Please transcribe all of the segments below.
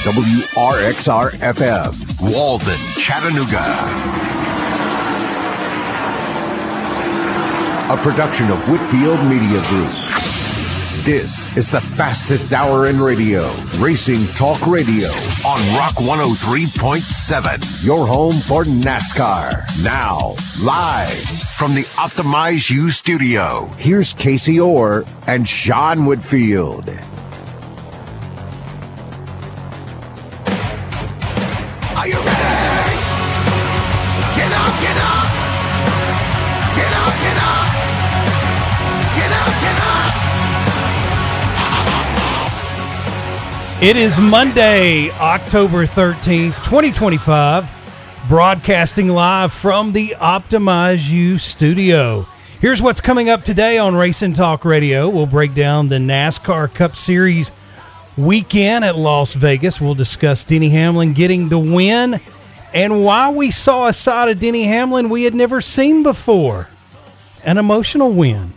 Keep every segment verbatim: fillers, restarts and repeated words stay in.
W R X R F M, Walden, Chattanooga. A production of Whitfield Media Group. This is the fastest hour in radio, Racing Talk Radio, on Rock one oh three point seven, your home for NASCAR. Now, live from the Optimize You studio, here's Casey Orr and Sean Whitfield. Are you ready? Get up, get up! Get up, get up! Get up, get up! It is Monday, October thirteenth, twenty twenty-five, broadcasting live from the Optimize You studio. Here's what's coming up today on Racing Talk Radio. We'll break down the NASCAR Cup Series weekend at Las Vegas. We'll discuss Denny Hamlin getting the win and why we saw a side of Denny Hamlin we had never seen before. An emotional win.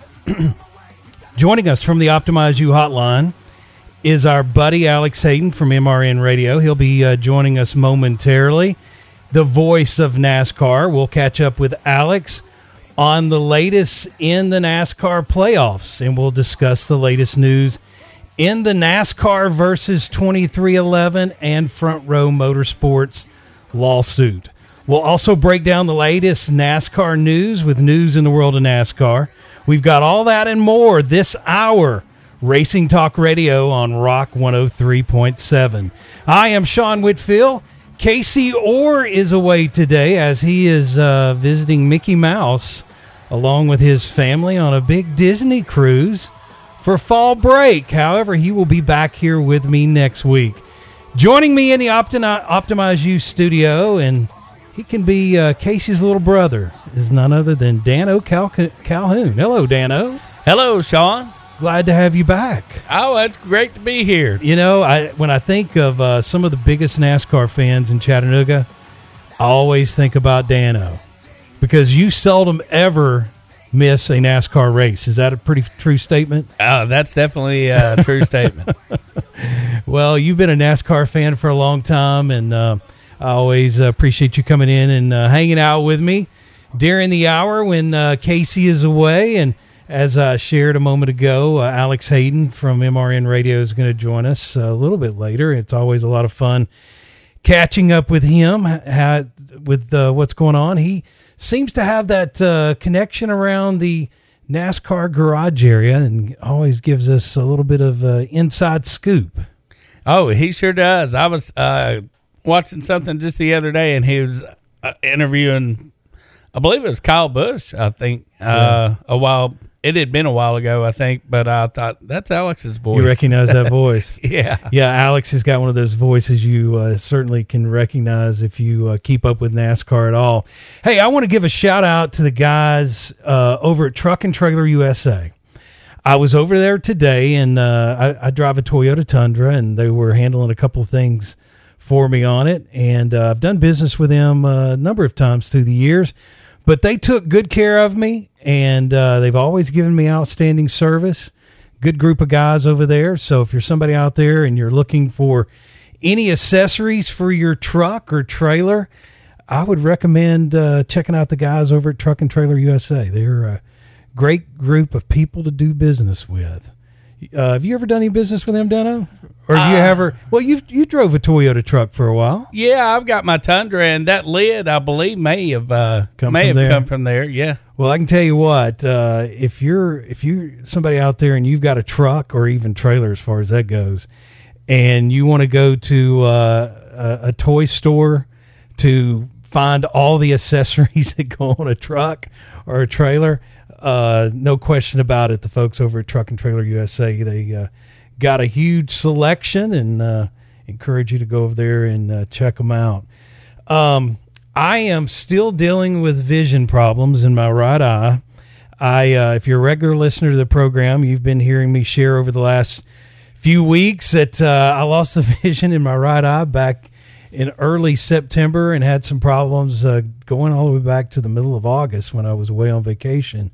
Joining us from the Optimize You hotline is our buddy Alex Hayden from M R N Radio. He'll be uh, joining us momentarily. The voice of NASCAR. We'll catch up with Alex on the latest in the NASCAR playoffs, and we'll discuss the latest news in the NASCAR versus twenty-three eleven and Front Row Motorsports lawsuit. We'll also break down the latest NASCAR news with news in the world of NASCAR. We've got all that and more this hour. Racing Talk Radio on Rock one oh three point seven. I am Sean Whitfield. Casey Orr is away today as he is uh, visiting Mickey Mouse along with his family on a big Disney cruise for fall break. However, he will be back here with me next week. Joining me in the Optimi- Optimize You studio, and he can be uh, Casey's little brother, is none other than Dano Cal- Calhoun. Hello, Dano. Hello, Sean. Glad to have you back. Oh, it's great to be here. You know, I when I think of uh, some of the biggest NASCAR fans in Chattanooga, I always think about Dano because you seldom ever miss a NASCAR race. Is that a pretty true statement? Oh, that's definitely a true statement. Well, you've been a NASCAR fan for a long time, and uh, I always appreciate you coming in and uh, hanging out with me during the hour when uh, Casey is away. And as I shared a moment ago, uh, Alex Hayden from M R N Radio is going to join us a little bit later. It's always a lot of fun catching up with him, how, with uh, what's going on. He seems to have that uh, connection around the NASCAR garage area and always gives us a little bit of uh, inside scoop. Oh, he sure does. I was uh, watching something just the other day, and he was uh, interviewing, I believe it was Kyle Busch, I think, uh, yeah. a while It had been a while ago, I think, but I thought, that's Alex's voice. You recognize that voice? Yeah. Yeah, Alex has got one of those voices you uh, certainly can recognize if you uh, keep up with NASCAR at all. Hey, I want to give a shout-out to the guys uh, over at Truck and Trailer U S A. I was over there today, and uh, I, I drive a Toyota Tundra, and they were handling a couple of things for me on it, and uh, I've done business with them a number of times through the years. But they took good care of me, and uh, they've always given me outstanding service. Good group of guys over there. So if you're somebody out there and you're looking for any accessories for your truck or trailer, I would recommend uh, checking out the guys over at Truck and Trailer U S A. They're a great group of people to do business with. Uh, have you ever done any business with them, Dano? Or have uh, you ever? Well, you you drove a Toyota truck for a while. Yeah, I've got my Tundra, and that lid, I believe, may have uh, come may have there. come from there. Yeah. Well, I can tell you what. Uh, if you're if you somebody out there and you've got a truck or even trailer, as far as that goes, and you want to go to uh, a, a toy store to find all the accessories that go on a truck or a trailer, uh, no question about it. The folks over at Truck and Trailer U S A, they uh, got a huge selection, and uh, encourage you to go over there and uh, check them out. Um, I am still dealing with vision problems in my right eye. I, uh, if you're a regular listener to the program, you've been hearing me share over the last few weeks that uh, I lost the vision in my right eye back in early September and had some problems uh, going all the way back to the middle of August when I was away on vacation.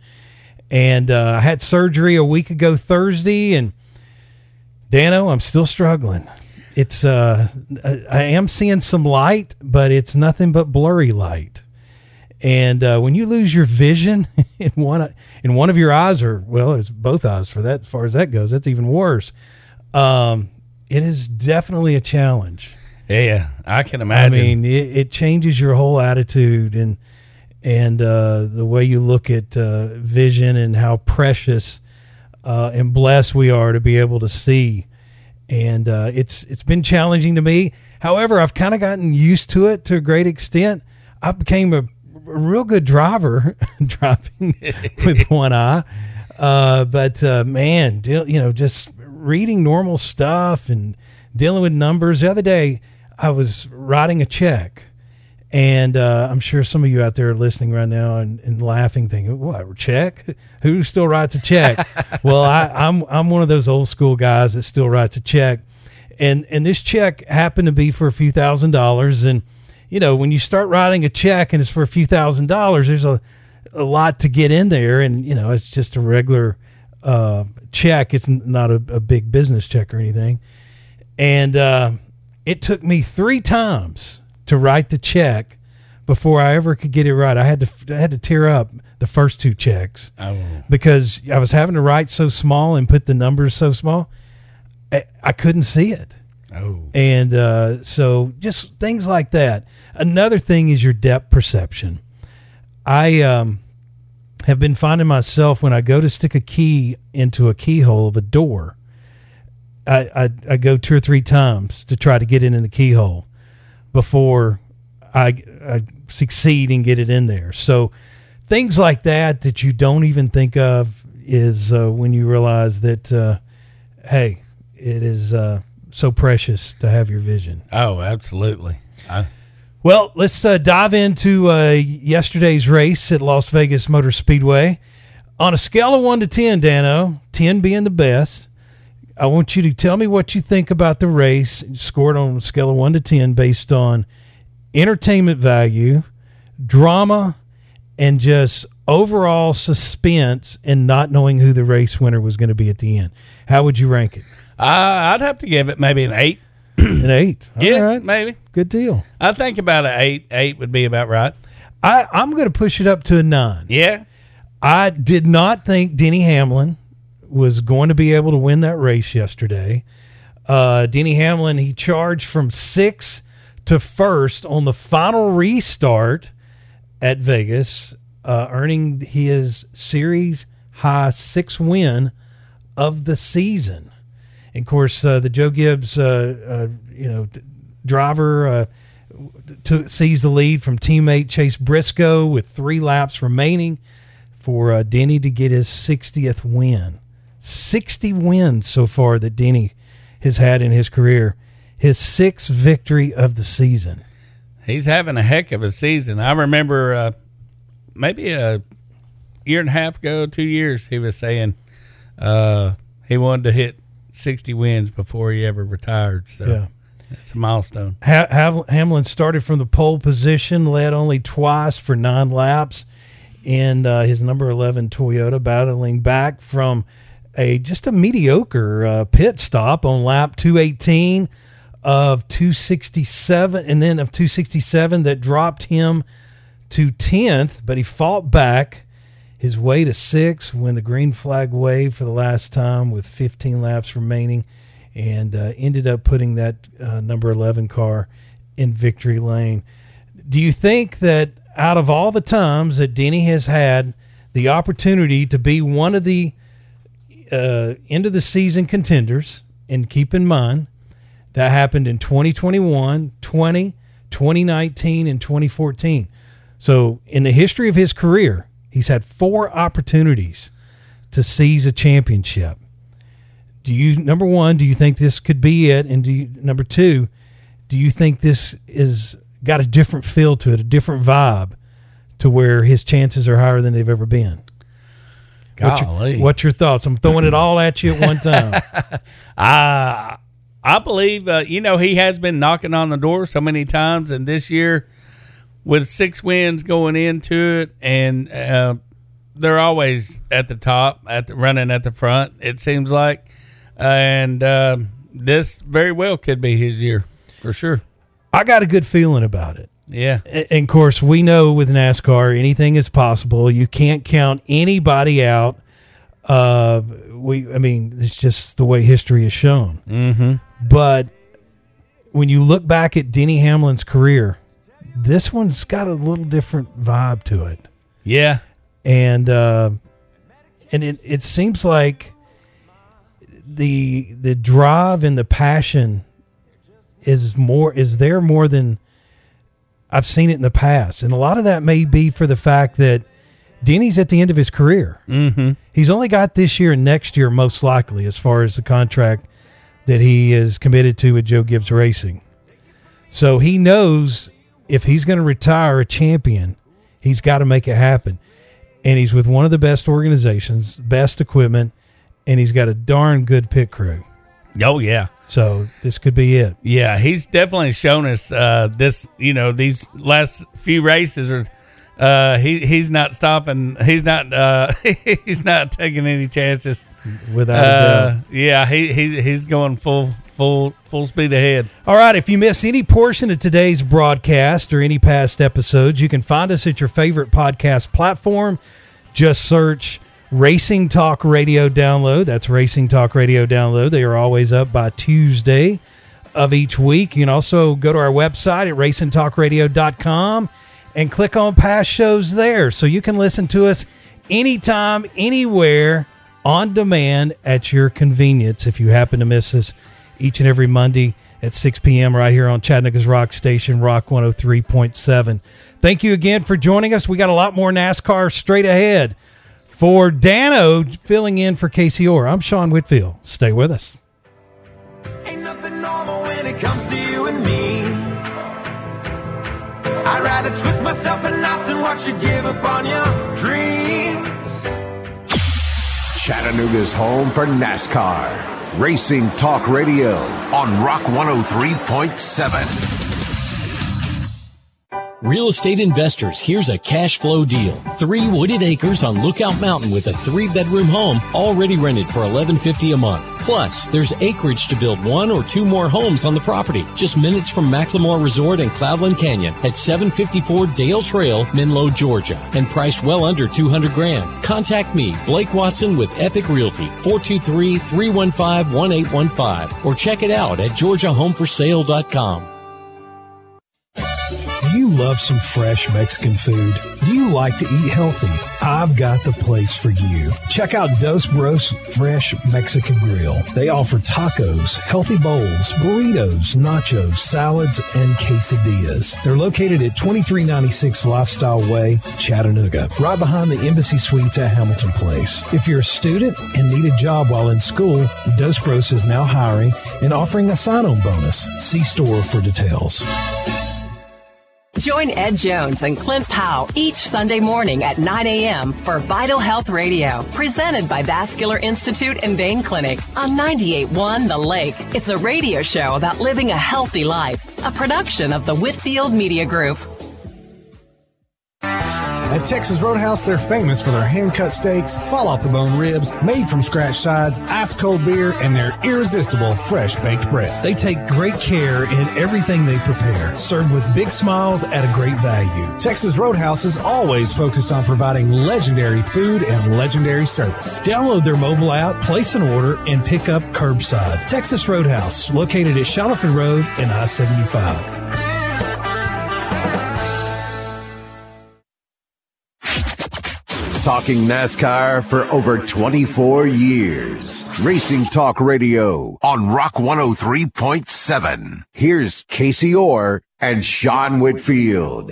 And uh, I had surgery a week ago Thursday, and Dano, I'm still struggling. it's uh, I, I am seeing some light, but it's nothing but blurry light. And uh, when you lose your vision in one in one of your eyes, or well, it's both eyes for that. As far as that goes, that's even worse. Um, it is definitely a challenge. Yeah, I can imagine. I mean, it, it changes your whole attitude and and uh, the way you look at uh, vision and how precious uh, and blessed we are to be able to see. And uh, it's it's been challenging to me. However, I've kind of gotten used to it to a great extent. I became a, a real good driver driving with one eye. Uh, but uh, man, deal, you know, just reading normal stuff and dealing with numbers. The other day, I was writing a check, and uh, I'm sure some of you out there are listening right now and, and laughing, thinking, "What, check? Who still writes a check?" Well, I, I'm I'm one of those old school guys that still writes a check, and and this check happened to be for a few thousand dollars. And you know, when you start writing a check and it's for a few thousand dollars, there's a a lot to get in there, and you know, it's just a regular uh, check. It's not a, a big business check or anything, and. Uh, It took me three times to write the check before I ever could get it right. I had to I had to tear up the first two checks oh. because I was having to write so small and put the numbers so small. I, I couldn't see it. Oh, and uh, so just things like that. Another thing is your depth perception. I um, have been finding myself when I go to stick a key into a keyhole of a door. I, I I go two or three times to try to get it in the keyhole before I, I succeed and get it in there. So things like that that you don't even think of is uh, when you realize that, uh, hey, it is uh, so precious to have your vision. Oh, absolutely. I- well, let's uh, dive into uh, yesterday's race at Las Vegas Motor Speedway. On a scale of one to ten, Dano, ten being the best, I want you to tell me what you think about the race, scored on a scale of one to ten based on entertainment value, drama, and just overall suspense and not knowing who the race winner was going to be at the end. How would you rank it? Uh, I'd have to give it maybe an eight. An eight? All yeah, right. maybe. Good deal. I think about an eight. Eight would be about right. I, I'm going to push it up to a nine. Yeah. I did not think Denny Hamlin was going to be able to win that race yesterday. Uh, Denny Hamlin, he charged from sixth to first on the final restart at Vegas, uh, earning his series high sixth win of the season. And of course, uh, the Joe Gibbs, uh, uh, you know, driver uh, took, seized the lead from teammate Chase Briscoe with three laps remaining for uh, Denny to get his sixtieth win. sixty wins so far that Denny has had in his career. His sixth victory of the season. He's having a heck of a season. I remember uh, maybe a year and a half ago, two years, he was saying uh, he wanted to hit sixty wins before he ever retired. So yeah. It's a milestone. Ha- ha- Hamlin started from the pole position, led only twice for nine laps in uh, his number eleven Toyota, battling back from a just a mediocre uh, pit stop on lap two eighteen of two sixty-seven, and then of two sixty-seven that dropped him to tenth, but he fought back his way to sixth when the green flag waved for the last time with fifteen laps remaining, and uh, ended up putting that uh, number eleven car in victory lane. Do you think that out of all the times that Denny has had the opportunity to be one of the uh, end of the season contenders, and keep in mind that happened in twenty twenty-one, twenty, twenty nineteen, and twenty fourteen. So in the history of his career, he's had four opportunities to seize a championship. Do you, number one, do you think this could be it? And do you, number two, do you think this is got a different feel to it, a different vibe to where his chances are higher than they've ever been? What's your, what's your thoughts? I'm throwing it all at you at one time. I I believe, uh, you know, he has been knocking on the door so many times, and this year with six wins going into it, and uh, they're always at the top, at the running at the front, it seems like. And uh, this very well could be his year for sure. I got a good feeling about it. Yeah. And of course, we know with NASCAR, anything is possible. You can't count anybody out. Uh, we, I mean, it's just the way history has shown. Mm-hmm. But when you look back at Denny Hamlin's career, this one's got a little different vibe to it. Yeah. And uh, and it, it seems like the the drive and the passion is more is there more than I've seen it in the past. And a lot of that may be for the fact that Denny's at the end of his career. Mm-hmm. He's only got this year and next year, most likely, as far as the contract that he is committed to with Joe Gibbs Racing. So he knows if he's going to retire a champion, he's got to make it happen. And he's with one of the best organizations, best equipment, and he's got a darn good pit crew. Oh, yeah. So this could be it. Yeah, he's definitely shown us uh, this, you know, these last few races are uh, he he's not stopping. He's not uh, he's not taking any chances. Without a uh, doubt. Yeah, he he's he's going full full full speed ahead. All right, if you miss any portion of today's broadcast or any past episodes, you can find us at your favorite podcast platform. Just search Racing Talk Radio Download. That's Racing Talk Radio Download. They are always up by Tuesday of each week. You can also go to our website at racing talk radio dot com and click on past shows there, so you can listen to us anytime, anywhere, on demand at your convenience. If you happen to miss us each and every Monday at six p.m. right here on Chattanooga's Rock Station, Rock one oh three point seven. Thank you again for joining us. We got a lot more NASCAR straight ahead. For Dano filling in for Casey Orr, I'm Sean Whitfield. Stay with us. Ain't nothing normal when it comes to you and me. I'd rather twist myself in knots and watch you give up on your dreams. Chattanooga's home for NASCAR. Racing Talk Radio on Rock one oh three point seven. Real estate investors, here's a cash flow deal. Three wooded acres on Lookout Mountain with a three-bedroom home already rented for eleven fifty a month. Plus, there's acreage to build one or two more homes on the property. Just minutes from Macklemore Resort and Cloudland Canyon at seven fifty-four Dale Trail, Menlo, Georgia, and priced well under two hundred grand. Contact me, Blake Watson with Epic Realty, four two three, three one five, one eight one five, or check it out at georgia home for sale dot com. Do you love some fresh Mexican food? Do you like to eat healthy? I've got the place for you. Check out Dos Bros Fresh Mexican Grill. They offer tacos, healthy bowls, burritos, nachos, salads, and quesadillas. They're located at twenty-three ninety-six Lifestyle Way, Chattanooga, right behind the Embassy Suites at Hamilton Place. If you're a student and need a job while in school, Dos Bros is now hiring and offering a sign-on bonus. See store for details. Join Ed Jones and Clint Powell each Sunday morning at nine a.m. for Vital Health Radio, presented by Vascular Institute and Vein Clinic on ninety-eight point one The Lake. It's a radio show about living a healthy life, a production of the Whitfield Media Group. At Texas Roadhouse, they're famous for their hand-cut steaks, fall-off-the-bone ribs, made-from-scratch sides, ice-cold beer, and their irresistible fresh-baked bread. They take great care in everything they prepare, served with big smiles at a great value. Texas Roadhouse is always focused on providing legendary food and legendary service. Download their mobile app, place an order, and pick up curbside. Texas Roadhouse, located at Shallowford Road and I seventy-five. Talking NASCAR for over twenty-four years. Racing Talk Radio on Rock one oh three point seven. Here's Casey Orr and Sean Whitfield.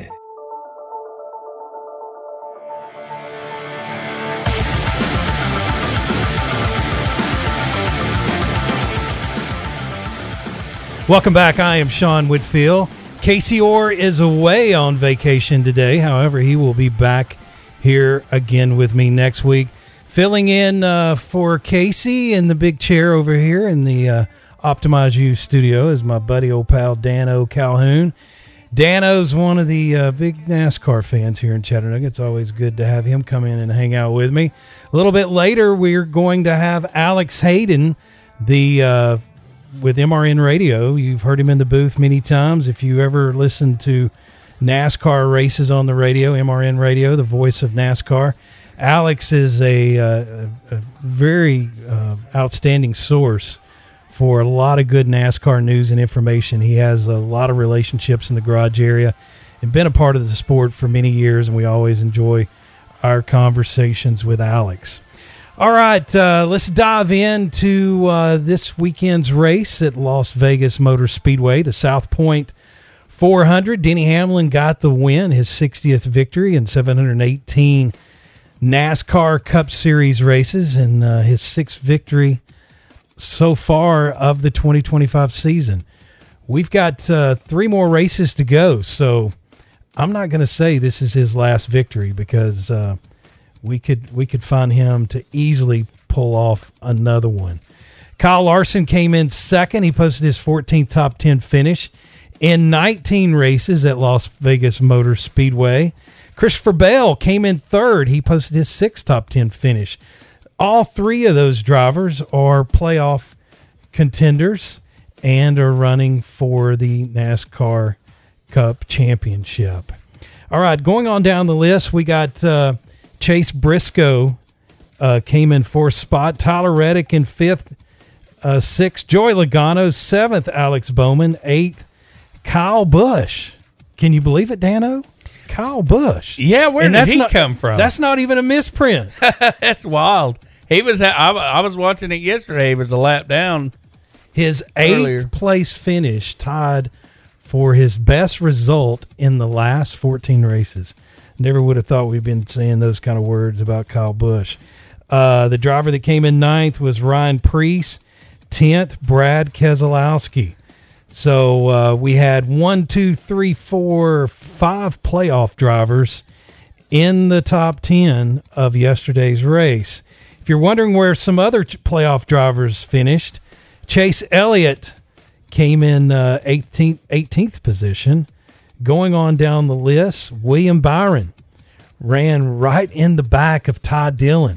Welcome back. I am Sean Whitfield. Casey Orr is away on vacation today. However, he will be back here again with me next week, filling in uh, for Casey in the big chair over here in the uh, Optimize You studio is my buddy, old pal Dano Calhoun. Dano's one of the uh, big NASCAR fans here in Chattanooga. It's always good to have him come in and hang out with me. A little bit later, we're going to have Alex Hayden, the uh, with M R N Radio. You've heard him in the booth many times. If you ever listen to NASCAR races on the radio, M R N Radio, the voice of NASCAR. Alex is a, uh, a very uh, outstanding source for a lot of good NASCAR news and information. He has a lot of relationships in the garage area and been a part of the sport for many years, and we always enjoy our conversations with Alex. All right, uh, let's dive into uh, this weekend's race at Las Vegas Motor Speedway, the South Point four hundred. Denny Hamlin got the win, his sixtieth victory in seven hundred eighteen NASCAR Cup Series races, and uh, his sixth victory so far of the twenty twenty-five season. We've got uh, three more races to go, so I'm not going to say this is his last victory because uh, we could we could find him to easily pull off another one. Kyle Larson came in second. He posted his fourteenth top ten finish in nineteen races at Las Vegas Motor Speedway. Christopher Bell came in third. He posted his sixth top ten finish. All three of those drivers are playoff contenders and are running for the NASCAR Cup Championship. All right, going on down the list, we got uh, Chase Briscoe uh, came in fourth spot. Tyler Reddick in fifth, uh, sixth. Joey Logano, seventh. Alex Bowman, eighth. Kyle Busch. Can you believe it, Dano? Kyle Busch. Yeah, where and did he not, come from? That's not even a misprint. That's wild. He was. I, I was watching it yesterday. He was a lap down. His eighth earlier. place finish tied for his best result in the last fourteen races. Never would have thought we'd been saying those kind of words about Kyle Busch. Uh, the driver that came in ninth was Ryan Preece. tenth, Brad Keselowski. So uh, we had one, two, three, four, five playoff drivers in the top ten of yesterday's race. If you're wondering where some other playoff drivers finished, Chase Elliott came in uh, eighteenth, eighteenth position. Going on down the list, William Byron ran right in the back of Ty Dillon.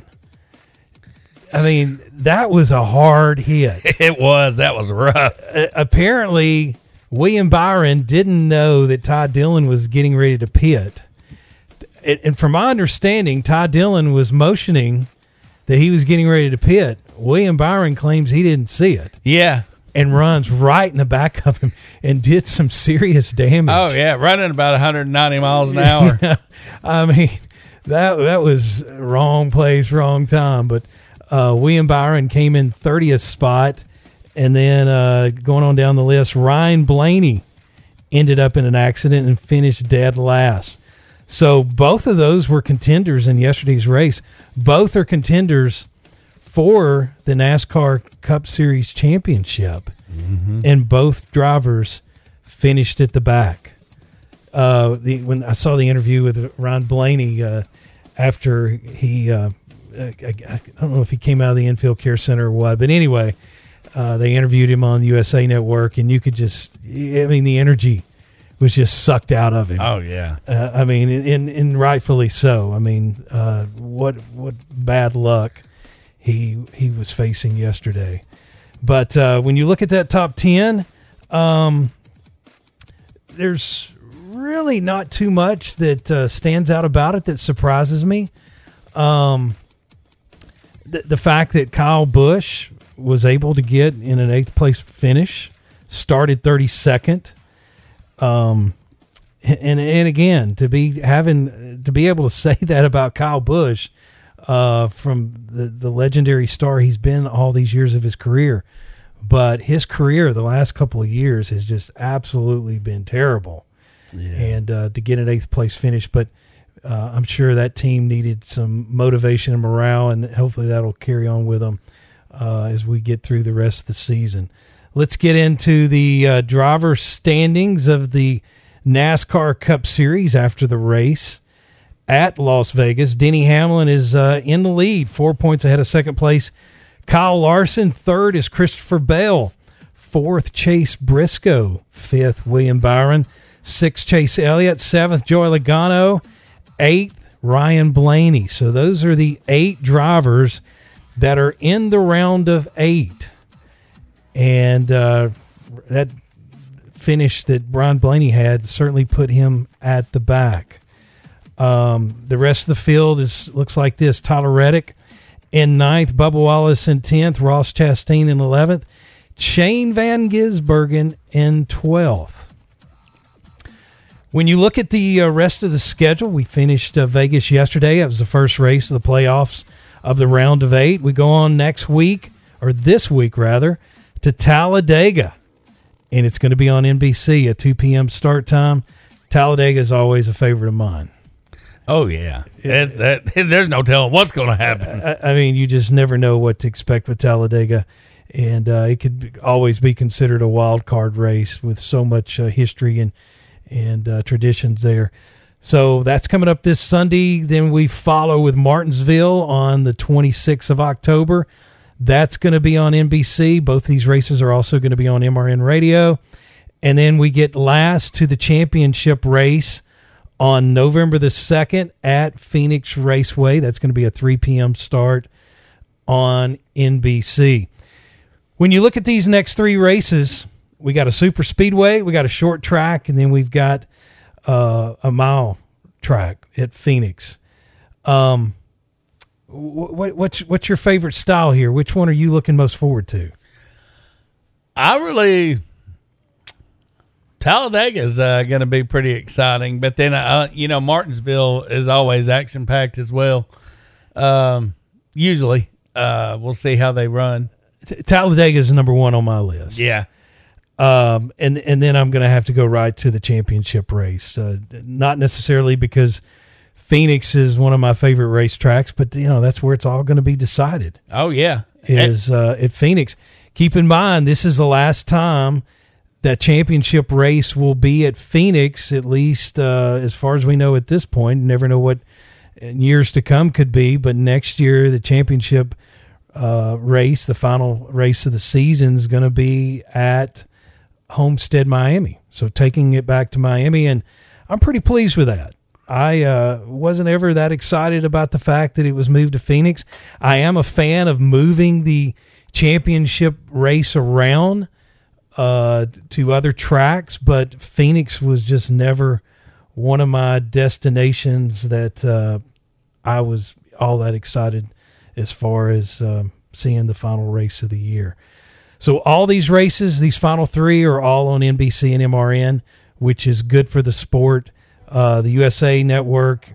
I mean, that was a hard hit. It was. That was rough. Uh, apparently, William Byron didn't know that Ty Dillon was getting ready to pit. And, and from my understanding, Ty Dillon was motioning that he was getting ready to pit. William Byron claims he didn't see it. Yeah. And runs right in the back of him and did some serious damage. Oh, yeah. Running about one hundred ninety miles an hour. I mean, that that was wrong place, wrong time. But uh, William Byron came in thirtieth spot. And then uh, going on down the list, Ryan Blaney ended up in an accident and finished dead last. So both of those were contenders in yesterday's race. Both are contenders for the NASCAR Cup Series championship, mm-hmm. and both drivers finished at the back. Uh, the when I saw the interview with Ryan Blaney uh, after he, uh, I, I don't know if he came out of the infield care center or what, but anyway, uh, they interviewed him on U S A Network, and you could just, I mean, the energy was just sucked out of him. Oh yeah, uh, I mean, and, and rightfully so. I mean, uh, what what bad luck he he was facing yesterday. But uh, when you look at that top ten, um, there's really not too much that uh, stands out about it that surprises me. Um, the, the fact that Kyle Busch was able to get in an eighth place finish, started thirty-second. Um, and and again, to be having to be able to say that about Kyle Busch, uh, from the, the legendary star he's been all these years of his career, but his career the last couple of years has just absolutely been terrible. Yeah. And uh, to get an eighth place finish, but uh, I'm sure that team needed some motivation and morale, and hopefully that'll carry on with them uh, as we get through the rest of the season. Let's get into the uh, driver standings of the NASCAR Cup Series after the race at Las Vegas. Denny Hamlin is uh, in the lead, four points ahead of second place Kyle Larson. Third is Christopher Bell. Fourth, Chase Briscoe. Fifth, William Byron. Sixth, Chase Elliott. Seventh, Joey Logano. Eighth, Ryan Blaney. So those are the eight drivers that are in the round of eight. and uh, that finish that Brian Blaney had certainly put him at the back. Um, the rest of the field is looks like this: Tyler Reddick in ninth, Bubba Wallace in tenth, Ross Chastain in eleventh, Shane Van Gisbergen in twelfth. When you look at the uh, rest of the schedule, we finished uh, Vegas yesterday. It was the first race of the playoffs of the round of eight. We go on next week, or this week rather, to Talladega, and it's going to be on N B C at two p.m. start time. Talladega is always a favorite of mine. Oh, yeah. It's, that, there's no telling what's going to happen. I, I mean, you just never know what to expect with Talladega, and uh, it could always be considered a wild card race with so much uh, history and, and uh, traditions there. So that's coming up this Sunday. Then we follow with Martinsville on the twenty-sixth of October. That's going to be on N B C. Both these races are also going to be on M R N Radio. And then we get last to the championship race on November the second at Phoenix Raceway. That's going to be a three p.m. start on N B C. When you look at these next three races, we got a super speedway, we got a short track, and then we've got uh, a mile track at Phoenix. Um, what, what's, what's your favorite style here? Which one are you looking most forward to? I really... Talladega is uh, going to be pretty exciting, but then, uh, you know, Martinsville is always action-packed as well. Um, usually. Uh, we'll see how they run. Talladega is number one on my list. Yeah. Um, and, and then I'm going to have to go right to the championship race. Uh, not necessarily because Phoenix is one of my favorite racetracks, but, you know, that's where it's all going to be decided. Oh, yeah. Is uh, at Phoenix. Keep in mind, this is the last time that championship race will be at Phoenix, at least uh, as far as we know at this point. You never know what years to come could be, but next year the championship uh, race, the final race of the season, is going to be at Homestead, Miami. So taking it back to Miami, and I'm pretty pleased with that. I uh, wasn't ever that excited about the fact that it was moved to Phoenix. I am a fan of moving the championship race around Uh, to other tracks, but Phoenix was just never one of my destinations that uh, I was all that excited as far as um, seeing the final race of the year. So all these races, these final three, are all on N B C and M R N, which is good for the sport. Uh, the U S A Network,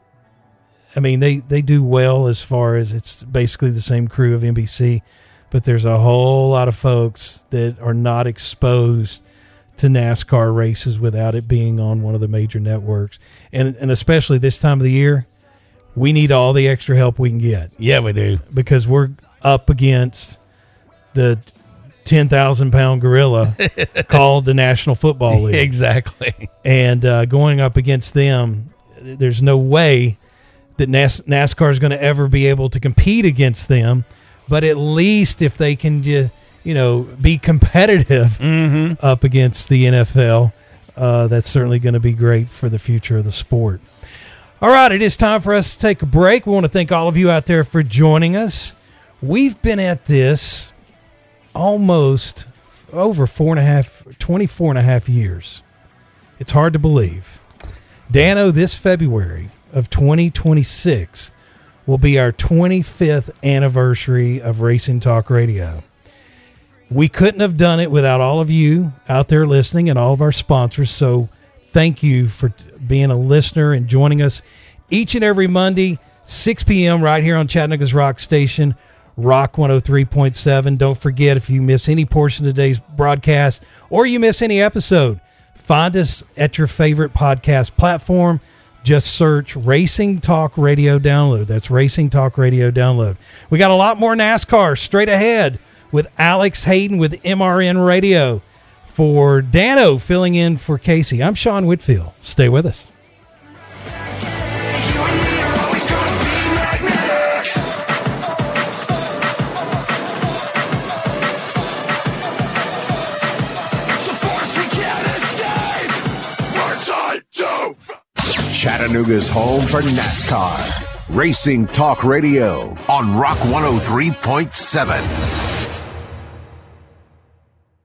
I mean, they, they do well as far as it's basically the same crew of N B C. But there's a whole lot of folks that are not exposed to NASCAR races without it being on one of the major networks. And and especially this time of the year, we need all the extra help we can get. Yeah, we do. Because we're up against the ten thousand pound gorilla called the National Football League. Exactly. And uh, going up against them, there's no way that NAS- NASCAR is going to ever be able to compete against them. But at least if they can just, you know, be competitive mm-hmm. up against the N F L, uh, that's certainly going to be great for the future of the sport. All right, it is time for us to take a break. We want to thank all of you out there for joining us. We've been at this almost over four and a half, twenty-four and a half years. It's hard to believe. Dano, this February of twenty twenty-six will be our twenty-fifth anniversary of Racing Talk Radio. We couldn't have done it without all of you out there listening and all of our sponsors, so thank you for being a listener and joining us each and every Monday, six p.m. right here on Chattanooga's Rock Station, Rock one oh three point seven. Don't forget, if you miss any portion of today's broadcast or you miss any episode, find us at your favorite podcast platform. Just search Racing Talk Radio Download. That's Racing Talk Radio Download. We got a lot more NASCAR straight ahead with Alex Hayden with M R N Radio. For Dano filling in for Casey, I'm Sean Whitfield. Stay with us. Chattanooga's home for NASCAR. Racing Talk Radio on Rock one oh three point seven.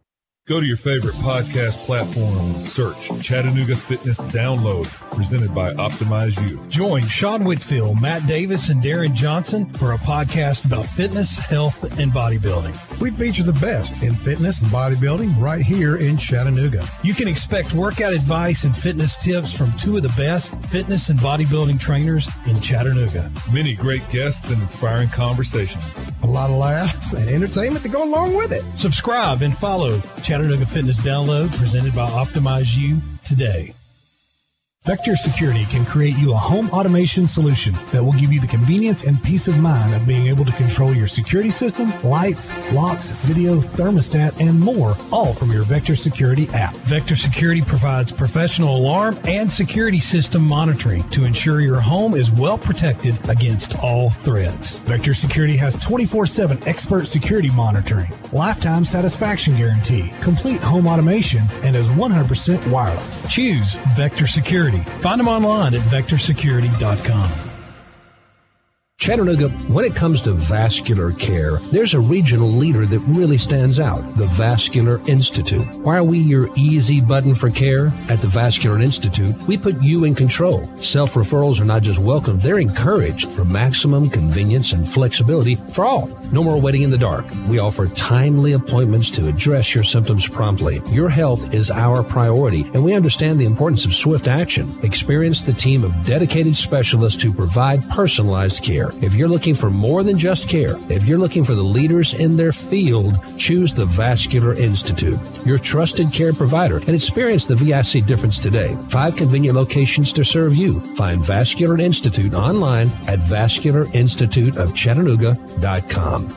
Go to your favorite podcast platform and search Chattanooga Fitness Download, presented by Optimize You. Join Sean Whitfield, Matt Davis, and Darren Johnson for a podcast about fitness, health, and bodybuilding. We feature the best in fitness and bodybuilding right here in Chattanooga. You can expect workout advice and fitness tips from two of the best fitness and bodybuilding trainers in Chattanooga. Many great guests and inspiring conversations. A lot of laughs and entertainment to go along with it. Subscribe and follow Chattanooga Fitness Download, presented by Optimize You today. Vector Security can create you a home automation solution that will give you the convenience and peace of mind of being able to control your security system, lights, locks, video, thermostat, and more, all from your Vector Security app. Vector Security provides professional alarm and security system monitoring to ensure your home is well protected against all threats. Vector Security has twenty-four seven expert security monitoring, lifetime satisfaction guarantee, complete home automation, and is one hundred percent wireless. Choose Vector Security. Find them online at vector security dot com. Chattanooga, when it comes to vascular care, there's a regional leader that really stands out, the Vascular Institute. Why are we your easy button for care? At the Vascular Institute, we put you in control. Self-referrals are not just welcome, they're encouraged for maximum convenience and flexibility for all. No more waiting in the dark. We offer timely appointments to address your symptoms promptly. Your health is our priority, and we understand the importance of swift action. Experience the team of dedicated specialists who provide personalized care. If you're looking for more than just care, if you're looking for the leaders in their field, choose the Vascular Institute, your trusted care provider, and experience the V I C difference today. Five convenient locations to serve you. Find Vascular Institute online at vascular institute of chattanooga dot com.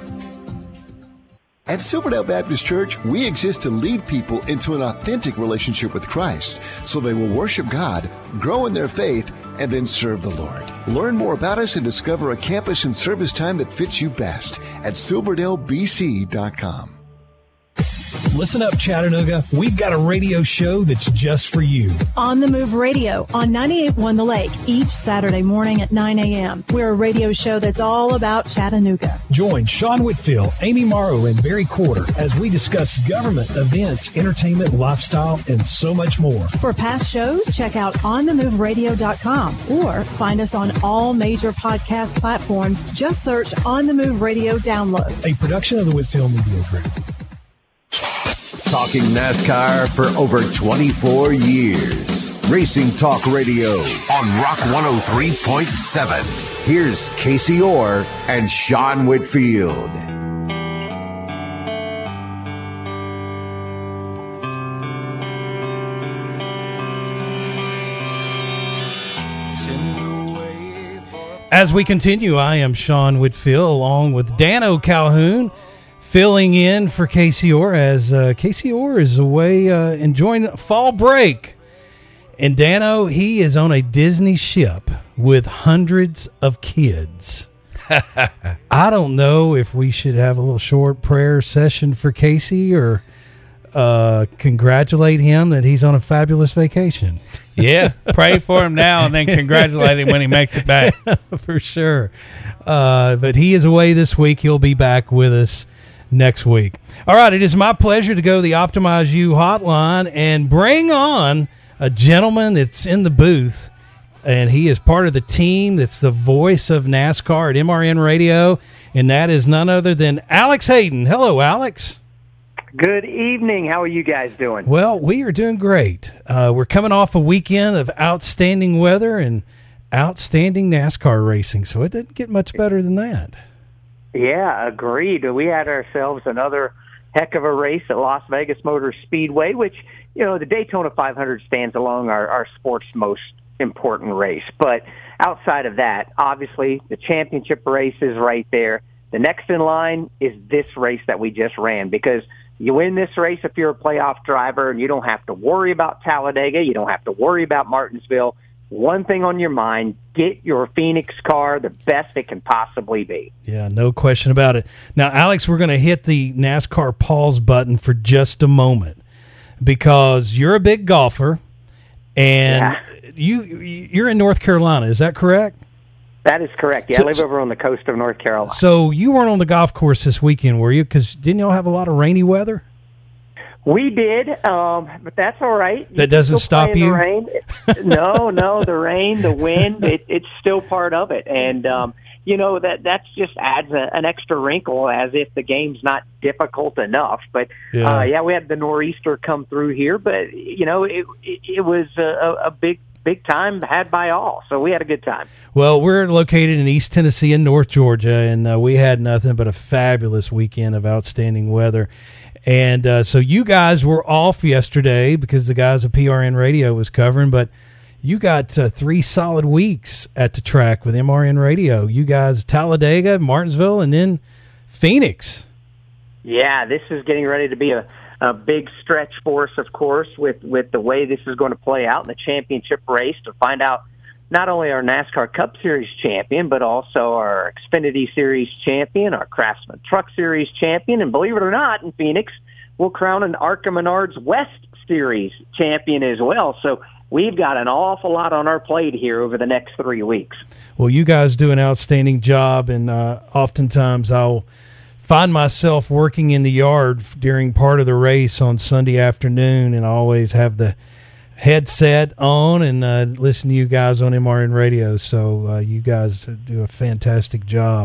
At Silverdale Baptist Church, we exist to lead people into an authentic relationship with Christ so they will worship God, grow in their faith, and then serve the Lord. Learn more about us and discover a campus and service time that fits you best at silverdale b c dot com. Listen up, Chattanooga. We've got a radio show that's just for you. On the Move Radio on ninety-eight point one The Lake each Saturday morning at nine a.m. We're a radio show that's all about Chattanooga. Join Sean Whitfield, Amy Morrow, and Barry Quarter as we discuss government, events, entertainment, lifestyle, and so much more. For past shows, check out on the move radio dot com or find us on all major podcast platforms. Just search On the Move Radio Download. A production of the Whitfield Media Group. Talking NASCAR for over twenty-four years. Racing Talk Radio on Rock one oh three point seven. Here's Casey Orr and Sean Whitfield. As we continue, I am Sean Whitfield along with Dano Calhoun, filling in for Casey Orr as uh, Casey Orr is away uh, enjoying fall break. And Dano, he is on a Disney ship with hundreds of kids. I don't know if we should have a little short prayer session for Casey or uh, congratulate him that he's on a fabulous vacation. Yeah, pray for him now and then congratulate him when he makes it back. For sure. Uh, but he is away this week. He'll be back with us next week. All right, it is my pleasure to go to the Optimize You hotline and bring on a gentleman that's in the booth, and he is part of the team that's the voice of NASCAR at M R N Radio, and that is none other than Alex Hayden. Hello, Alex. Good evening. How are you guys doing? Well, we are doing great. Uh, we're coming off a weekend of outstanding weather and outstanding NASCAR racing, so it didn't get much better than that. Yeah, agreed. We had ourselves another heck of a race at Las Vegas Motor Speedway, which, you know, the Daytona five hundred stands along our, our sport's most important race. But outside of that, obviously, the championship race is right there. The next in line is this race that we just ran, because you win this race if you're a playoff driver, and you don't have to worry about Talladega. You don't have to worry about Martinsville. One thing on your mind, get your Phoenix car the best it can possibly be. Yeah, no question about it. Now, Alex, we're going to hit the NASCAR pause button for just a moment, because you're a big golfer, and yeah. you, you're in North Carolina. Is that correct? That is correct. Yeah, so, I live over on the coast of North Carolina. So you weren't on the golf course this weekend, were you? Because didn't y'all have a lot of rainy weather? We did, um, but that's all right. You that doesn't stop you? The rain. no, no, the rain, the wind, it, it's still part of it. And, um, you know, that that's just adds a, an extra wrinkle as if the game's not difficult enough. But, yeah, uh, yeah we had the nor'easter come through here, but, you know, it, it, it was a, a big big time had by all. So we had a good time. Well, we're located in East Tennessee and North Georgia, and uh, we had nothing but a fabulous weekend of outstanding weather. And uh, so you guys were off yesterday because the guys at P R N Radio was covering, but you got uh, three solid weeks at the track with M R N Radio. You guys, Talladega, Martinsville, and then Phoenix. Yeah, this is getting ready to be a, a big stretch for us, of course, with, with the way this is going to play out in the championship race to find out not only our NASCAR Cup Series champion, but also our Xfinity Series champion, our Craftsman Truck Series champion, and believe it or not, in Phoenix, we'll crown an ARCA Menards West Series champion as well. So we've got an awful lot on our plate here over the next three weeks. Well, you guys do an outstanding job, and uh, oftentimes I'll find myself working in the yard during part of the race on Sunday afternoon, and I always have the headset on and uh, listen to you guys on M R N Radio. So uh, you guys do a fantastic job.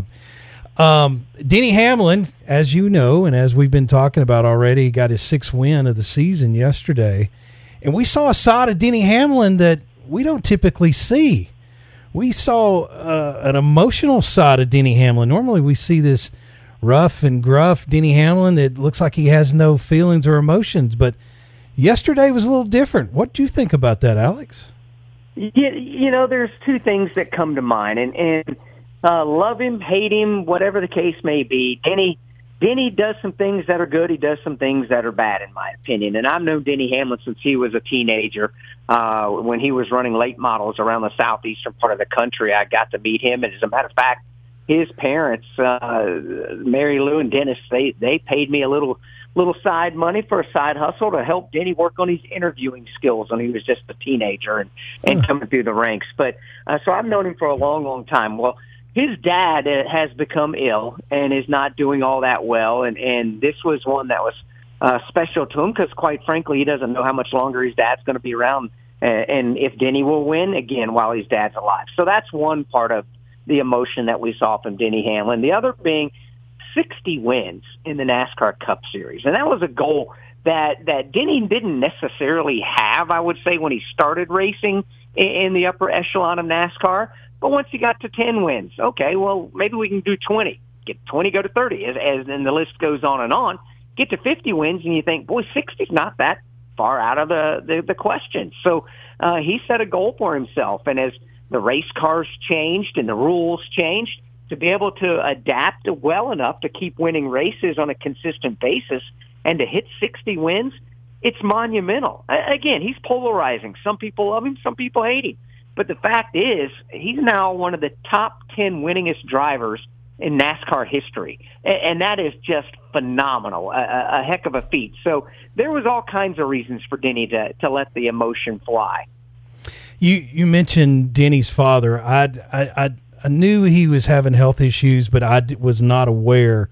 Um, Denny Hamlin, as you know, and as we've been talking about already, got his sixth win of the season yesterday. And we saw a side of Denny Hamlin that we don't typically see. We saw uh, an emotional side of Denny Hamlin. Normally we see this rough and gruff Denny Hamlin that looks like he has no feelings or emotions, but yesterday was a little different. What do you think about that, Alex? You, you know, there's two things that come to mind, and, and uh, love him, hate him, whatever the case may be. Denny, Denny does some things that are good. He does some things that are bad, in my opinion. And I've known Denny Hamlin since he was a teenager. Uh, when he was running late models around the southeastern part of the country, I got to meet him. And as a matter of fact, his parents, uh, Mary Lou and Dennis, they, they paid me a little little side money for a side hustle to help Denny work on his interviewing skills when he was just a teenager and, and mm. coming through the ranks. But uh, so I've known him for a long, long time. Well, his dad uh, has become ill and is not doing all that well, and, and this was one that was uh, special to him because, quite frankly, he doesn't know how much longer his dad's going to be around uh, and if Denny will win again while his dad's alive. So that's one part of the emotion that we saw from Denny Hamlin. The other being sixty wins in the NASCAR Cup Series. And that was a goal that, that Denny didn't necessarily have, I would say, when he started racing in, in the upper echelon of NASCAR. But once he got to ten wins, okay, well, maybe we can do twenty. Get twenty, go to thirty, as, as then the list goes on and on. Get to fifty wins, and you think, boy, sixty's not that far out of the, the, the question. So uh, he set a goal for himself. And as the race cars changed and the rules changed, to be able to adapt well enough to keep winning races on a consistent basis and to hit sixty wins, it's monumental. Again, he's polarizing. Some people love him, some people hate him. But the fact is, he's now one of the top ten winningest drivers in NASCAR history. And that is just phenomenal, a, a heck of a feat. So there was all kinds of reasons for Denny to, to let the emotion fly. You you mentioned Denny's father. I I I I knew he was having health issues, but I was not aware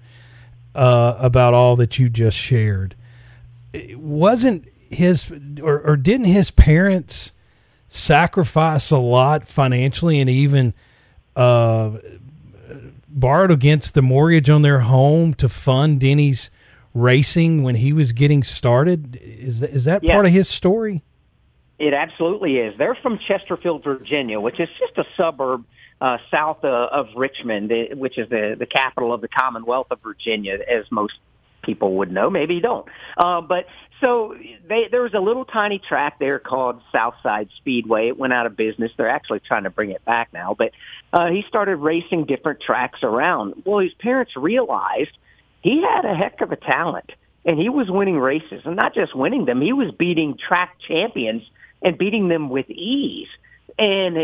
uh, about all that you just shared. It wasn't his, or, or didn't his parents sacrifice a lot financially and even uh, borrowed against the mortgage on their home to fund Denny's racing when he was getting started? Is that, is that yeah. part of his story? It absolutely is. They're from Chesterfield, Virginia, which is just a suburb Uh, south uh, of Richmond, which is the, the capital of the Commonwealth of Virginia, as most people would know. Maybe you don't. Uh, but so they, there was a little tiny track there called Southside Speedway. It went out of business. They're actually trying to bring it back now. But uh, he started racing different tracks around. Well, his parents realized he had a heck of a talent, and he was winning races. And not just winning them, he was beating track champions and beating them with ease. And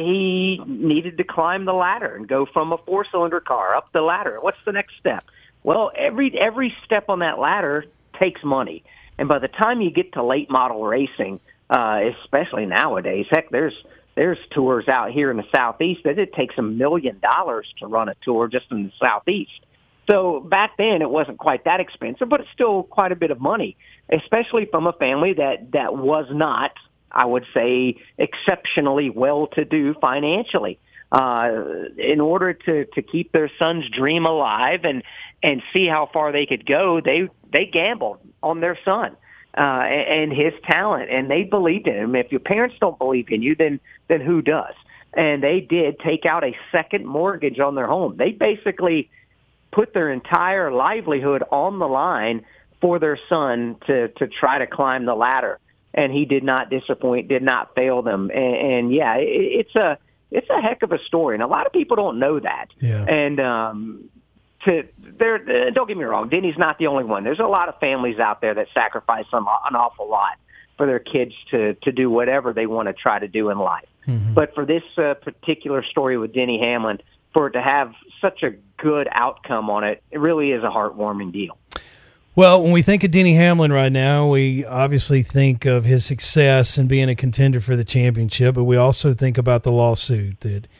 he needed to climb the ladder and go from a four-cylinder car up the ladder. What's the next step? Well, every every step on that ladder takes money. And by the time you get to late model racing, uh, especially nowadays, heck, there's there's tours out here in the Southeast that it takes a million dollars to run a tour just in the Southeast. So back then it wasn't quite that expensive, but it's still quite a bit of money, especially from a family that, that was not, I would say, exceptionally well-to-do financially. Uh, in order to, to keep their son's dream alive and, and see how far they could go, they, they gambled on their son uh, and, and his talent, and they believed in him. If your parents don't believe in you, then, then who does? And they did take out a second mortgage on their home. They basically put their entire livelihood on the line for their son to, to try to climb the ladder. And he did not disappoint, did not fail them. And, and yeah, it, it's a, it's a heck of a story. And a lot of people don't know that. Yeah. And, um, to there, don't get me wrong, Denny's not the only one. There's a lot of families out there that sacrifice an, an awful lot for their kids to, to do whatever they want to try to do in life. Mm-hmm. But for this uh, particular story with Denny Hamlin, for it to have such a good outcome on it, it really is a heartwarming deal. Well, when we think of Denny Hamlin right now, we obviously think of his success and being a contender for the championship, but we also think about the lawsuit that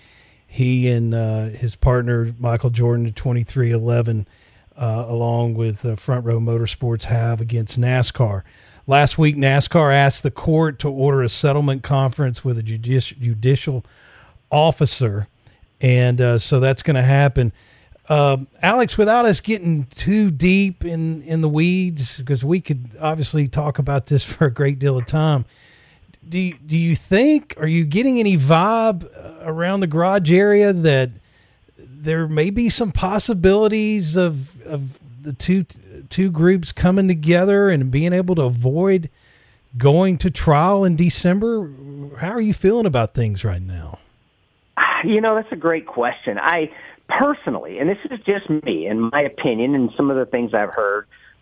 he and uh, his partner, Michael Jordan, at twenty-three eleven, uh, along with uh, Front Row Motorsports, have against NASCAR. Last week, NASCAR asked the court to order a settlement conference with a judici- judicial officer, and uh, so that's going to happen. Uh, Alex, without us getting too deep in, in the weeds, because we could obviously talk about this for a great deal of time, do you, do you think, are you getting any vibe around the garage area that there may be some possibilities of of the two two groups coming together and being able to avoid going to trial in December? How are you feeling about things right now? You know, that's a great question. I personally, and this is just me, in my opinion, and some of the things I've heard,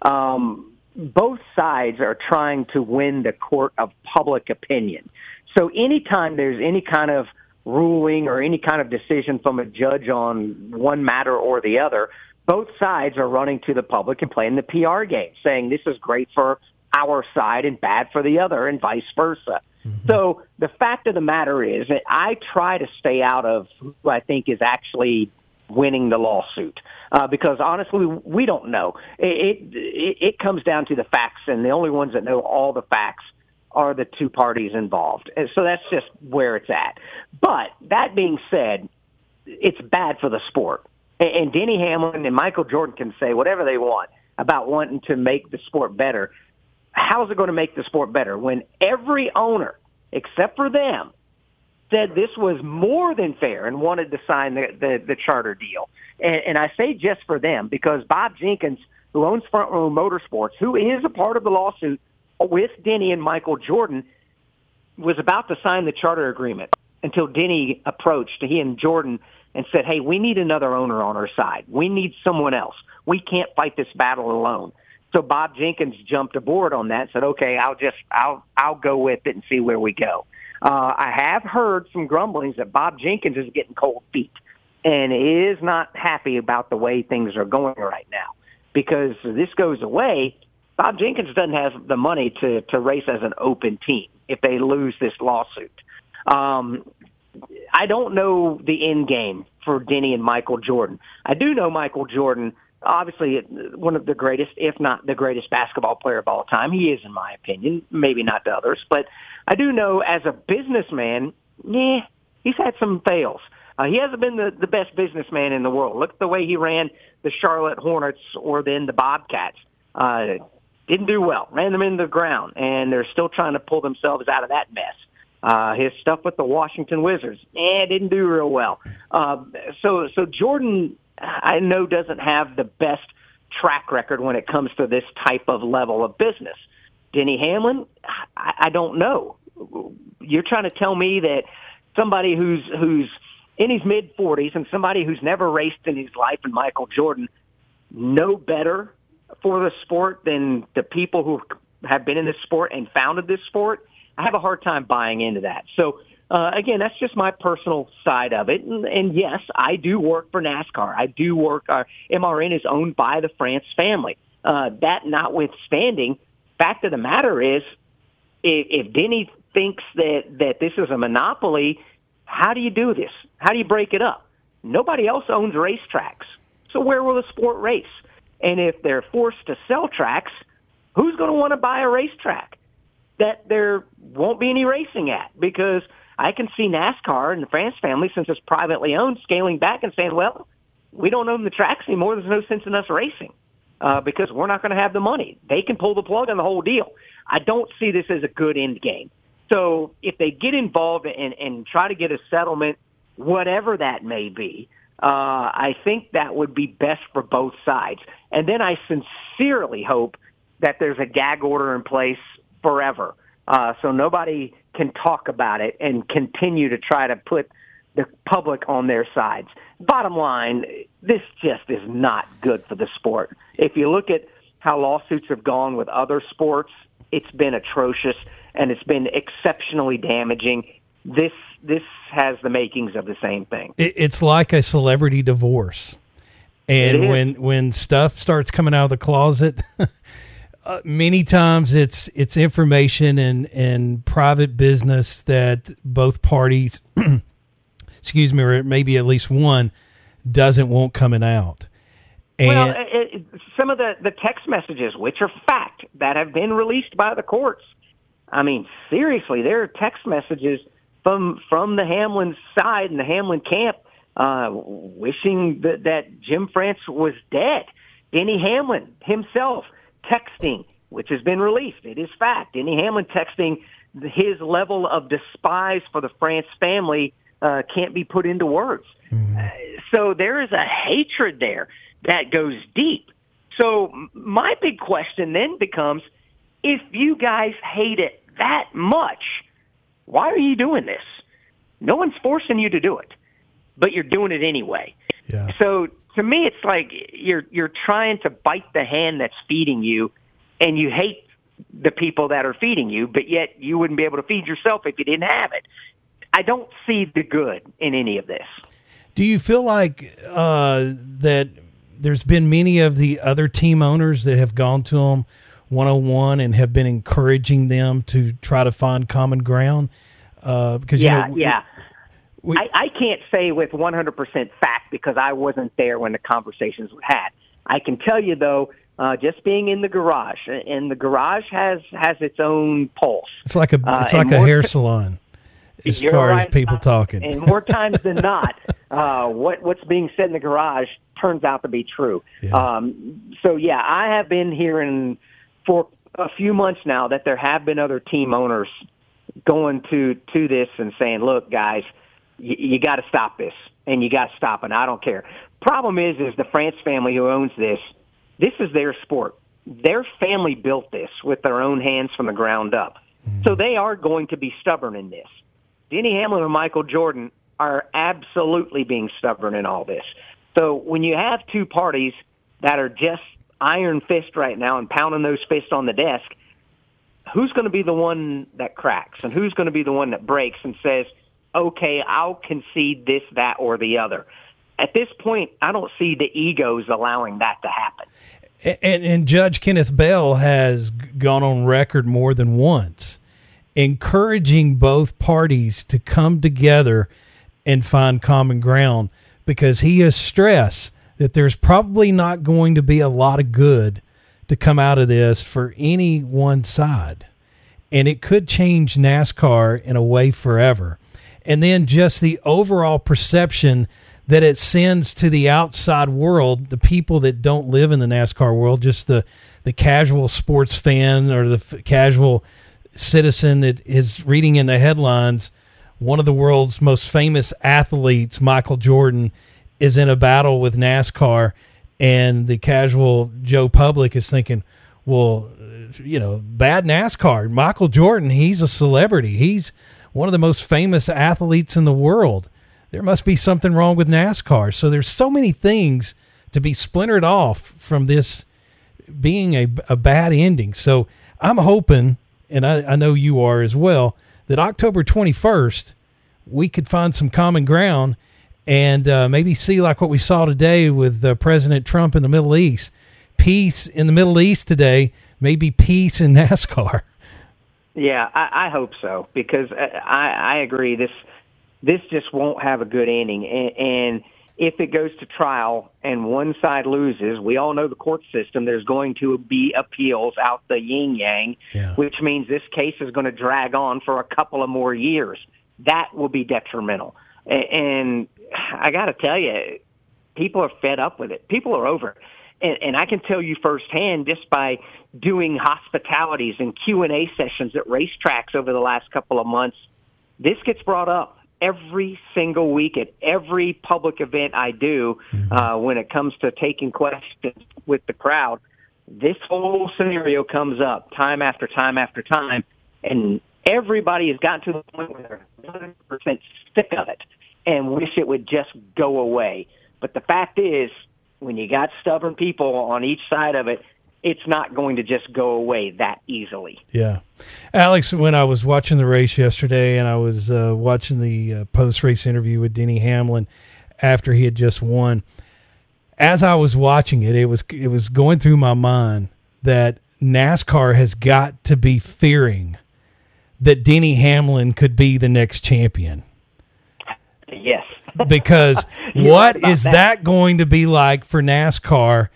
um, both sides are trying to win the court of public opinion. So anytime there's any kind of ruling or any kind of decision from a judge on one matter or the other, both sides are running to the public and playing the P R game, saying this is great for our side and bad for the other, and vice versa. Mm-hmm. So the fact of the matter is that I try to stay out of who I think is actually winning the lawsuit, uh, because honestly, we don't know. It, it it comes down to the facts, and the only ones that know all the facts are the two parties involved. And so that's just where it's at. But that being said, it's bad for the sport. And, and Denny Hamlin and Michael Jordan can say whatever they want about wanting to make the sport better. How's it going to make the sport better when every owner, except for them, said this was more than fair and wanted to sign the, the, the charter deal? And, and I say just for them because Bob Jenkins, who owns Front Row Motorsports, who is a part of the lawsuit with Denny and Michael Jordan, was about to sign the charter agreement until Denny approached he and Jordan and said, hey, we need another owner on our side. We need someone else. We can't fight this battle alone. So Bob Jenkins jumped aboard on that and said, okay, I'll just, I'll, I'll go with it and see where we go. Uh, I have heard some grumblings that Bob Jenkins is getting cold feet and is not happy about the way things are going right now. Because this goes away, Bob Jenkins doesn't have the money to, to race as an open team if they lose this lawsuit. Um, I don't know the end game for Denny and Michael Jordan. I do know Michael Jordan, obviously one of the greatest, if not the greatest basketball player of all time. He is, in my opinion, maybe not to others. But I do know as a businessman, yeah, he's had some fails. Uh, he hasn't been the, the best businessman in the world. Look at the way he ran the Charlotte Hornets or then the Bobcats. Uh, didn't do well, ran them into the ground, and they're still trying to pull themselves out of that mess. Uh, his stuff with the Washington Wizards, eh, didn't do real well. Uh, so, so Jordan, I know, doesn't have the best track record when it comes to this type of level of business. Denny Hamlin, I, I don't know. You're trying to tell me that somebody who's who's in his mid forties and somebody who's never raced in his life, and Michael Jordan, know better for the sport than the people who have been in this sport and founded this sport? I have a hard time buying into that. So, uh, again, that's just my personal side of it. And, and yes, I do work for NASCAR. I do work, uh, M R N is owned by the France family. Uh, that notwithstanding, fact of the matter is, if, if Denny thinks that, that this is a monopoly, how do you do this? How do you break it up? Nobody else owns racetracks. So where will the sport race? And if they're forced to sell tracks, who's going to want to buy a racetrack that there won't be any racing at? Because I can see NASCAR and the France family, since it's privately owned, scaling back and saying, well, we don't own the tracks anymore. There's no sense in us racing uh, because we're not going to have the money. They can pull the plug on the whole deal. I don't see this as a good end game. So if they get involved and, and try to get a settlement, whatever that may be, uh, I think that would be best for both sides. And then I sincerely hope that there's a gag order in place forever, uh, so nobody can talk about it and continue to try to put the public on their sides. Bottom line, this just is not good for the sport. If you look at how lawsuits have gone with other sports, it's been atrocious, and it's been exceptionally damaging. This this has the makings of the same thing. It, it's like a celebrity divorce. And when when stuff starts coming out of the closet, uh, many times it's it's information and, and private business that both parties, excuse me, or maybe at least one, doesn't want coming out. And well, it, it, some of the, the text messages, which are fact, that have been released by the courts. I mean, seriously, there are text messages from from the Hamlin side and the Hamlin camp uh, wishing that, that Jim France was dead. Denny Hamlin himself texting, which has been released. It is fact. Denny Hamlin texting his level of despise for the France family uh, can't be put into words. Mm-hmm. Uh, so there is a hatred there that goes deep. So my big question then becomes, if you guys hate it that much, why are you doing this? No one's forcing you to do it, but you're doing it anyway. Yeah. So to me, it's like you're you're trying to bite the hand that's feeding you, and you hate the people that are feeding you, but yet you wouldn't be able to feed yourself if you didn't have it. I don't see the good in any of this. Do you feel like uh, that there's been many of the other team owners that have gone to them one-on-one and have been encouraging them to try to find common ground? Uh, because yeah, you know, yeah. We, I, I can't say with one hundred percent fact because I wasn't there when the conversations were had. I can tell you, though, uh, just being in the garage, and the garage has, has its own pulse. It's like a it's uh, like a more, hair salon as You're far right, as people talking. And more times than not, uh, what what's being said in the garage turns out to be true. Yeah. Um, so, yeah, I have been hearing for a few months now that there have been other team owners going to, to this and saying, look, guys, you, you got to stop this, and you got to stop it. I don't care. Problem is, is the France family who owns this, this is their sport. Their family built this with their own hands from the ground up. Mm-hmm. So they are going to be stubborn in this. Denny Hamlin and Michael Jordan are absolutely being stubborn in all this. So when you have two parties that are just iron fist right now and pounding those fists on the desk, who's going to be the one that cracks, and who's going to be the one that breaks and says, okay, I'll concede this, that, or the other? At this point, I don't see the egos allowing that to happen. And, and Judge Kenneth Bell has gone on record more than once encouraging both parties to come together and find common ground, because he has stressed that there's probably not going to be a lot of good to come out of this for any one side. And it could change NASCAR in a way forever. And then just the overall perception that it sends to the outside world, the people that don't live in the NASCAR world, just the, the casual sports fan or the f- casual citizen that is reading in the headlines, one of the world's most famous athletes, Michael Jordan, is in a battle with NASCAR, and the casual Joe public is thinking, well, you know, bad NASCAR. Michael Jordan, he's a celebrity. He's one of the most famous athletes in the world. There must be something wrong with NASCAR. So there's so many things to be splintered off from this being a, a bad ending. So I'm hoping, and I, I know you are as well, that October twenty-first, we could find some common ground and uh, maybe see like what we saw today with uh, President Trump in the Middle East. Peace in the Middle East today, maybe peace in NASCAR. Yeah, I, I hope so, because I, I agree. This this just won't have a good ending. And, and if it goes to trial and one side loses, we all know the court system, there's going to be appeals out the yin-yang, yeah. which means this case is going to drag on for a couple of more years. That will be detrimental. And I got to tell you, people are fed up with it. People are over it. And, and I can tell you firsthand just by doing hospitalities and Q and A sessions at racetracks over the last couple of months, this gets brought up every single week at every public event I do uh, when it comes to taking questions with the crowd. This whole scenario comes up time after time after time, and everybody has gotten to the point where they're one hundred percent sick of it and wish it would just go away. But the fact is, when you got stubborn people on each side of it, it's not going to just go away that easily. Yeah. Alex, when I was watching the race yesterday and I was uh, watching the uh, post-race interview with Denny Hamlin after he had just won, as I was watching it, it was it was going through my mind that NASCAR has got to be fearing that Denny Hamlin could be the next champion. Yes. Because what right is that. that going to be like for NASCAR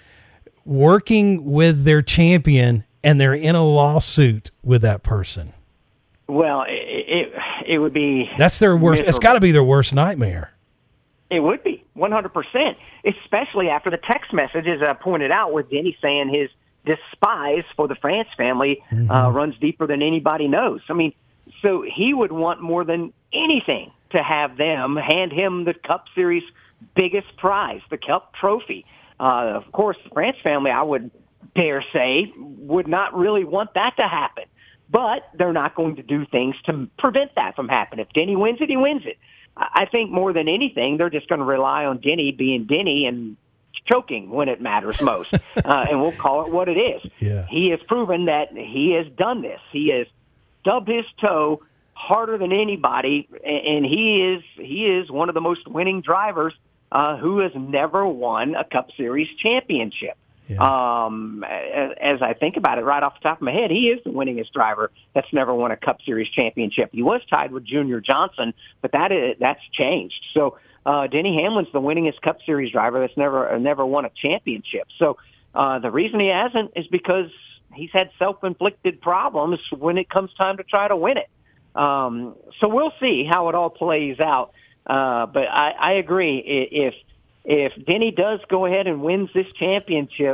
working with their champion and they're in a lawsuit with that person? Well, it it, it would be... That's their worst... miserable. It's got to be their worst nightmare. It would be, one hundred percent, especially after the text messages I pointed out with Denny saying his despise for the France family mm-hmm. uh, runs deeper than anybody knows. I mean, so he would want more than anything to have them hand him the Cup Series biggest prize, the Cup Trophy. Uh, of course, the France family, I would dare say, would not really want that to happen. But they're not going to do things to prevent that from happening. If Denny wins it, he wins it. I think more than anything, they're just going to rely on Denny being Denny and choking when it matters most. uh, and we'll call it what it is. Yeah. He has proven that he has done this. He has stubbed his toe harder than anybody, and he is he is one of the most winning drivers uh, who has never won a Cup Series championship. Yeah. Um, as I think about it right off the top of my head, he is the winningest driver that's never won a Cup Series championship. He was tied with Junior Johnson, but that is, that's changed. So uh, Denny Hamlin's the winningest Cup Series driver that's never never won a championship. So uh, the reason he hasn't is because he's had self-inflicted problems when it comes time to try to win it. Um, so we'll see how it all plays out. Uh, but I, I agree. If if Denny does go ahead and wins this championship,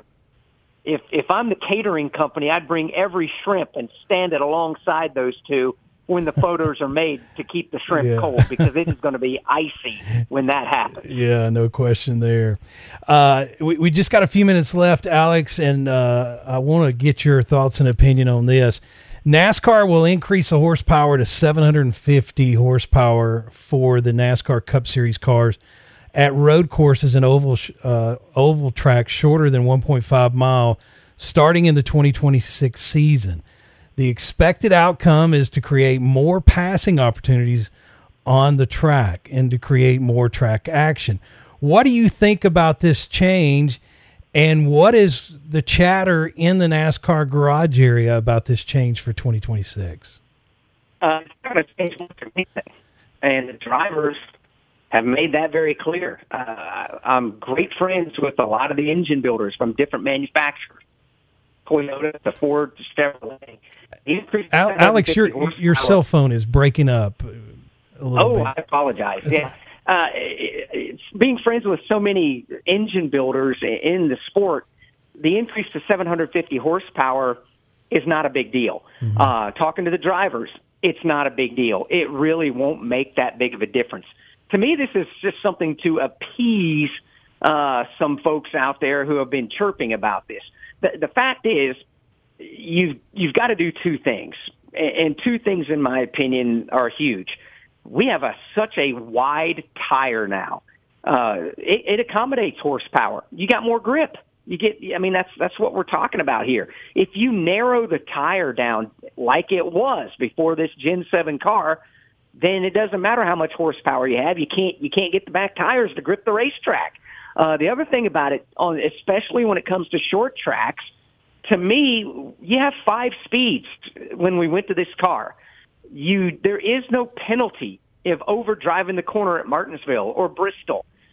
if if I'm the catering company, I'd bring every shrimp and stand it alongside those two when the photos are made to keep the shrimp Yeah. cold, because it is going to be icy when that happens. Yeah, no question there. Uh, we, we just got a few minutes left, Alex, and uh, I want to get your thoughts and opinion on this. NASCAR will increase the horsepower to seven hundred fifty horsepower for the NASCAR Cup Series cars at road courses and oval uh, oval tracks shorter than one point five mile starting in the twenty twenty-six season. The expected outcome is to create more passing opportunities on the track and to create more track action. What do you think about this change, and what is the chatter in the NASCAR garage area about this change for twenty twenty-six? Uh, it's not going to change much of anything, and the drivers have made that very clear. Uh, I'm great friends with a lot of the engine builders from different manufacturers, Toyota, the Ford, Chevrolet. Al- Alex, your your cell phone is breaking up a little oh, bit. I apologize. Yeah. Uh, it, it's being friends with so many engine builders in the sport, the increase to seven hundred fifty horsepower is not a big deal. Mm-hmm. Uh, talking to the drivers, it's not a big deal. It really won't make that big of a difference. To me, this is just something to appease uh, some folks out there who have been chirping about this. The, the fact is, you've, you've got to do two things, and two things, in my opinion, are huge. We have a, such a wide tire now. Uh, it, it accommodates horsepower. You got more grip. You get, I mean, that's that's what we're talking about here. If you narrow the tire down like it was before this Gen seven car, then it doesn't matter how much horsepower you have. You can't you can't get the back tires to grip the racetrack. Uh, the other thing about it, on especially when it comes to short tracks, to me, you have five speeds when we went to this car. You there is no penalty if over driving the corner at Martinsville or Bristol.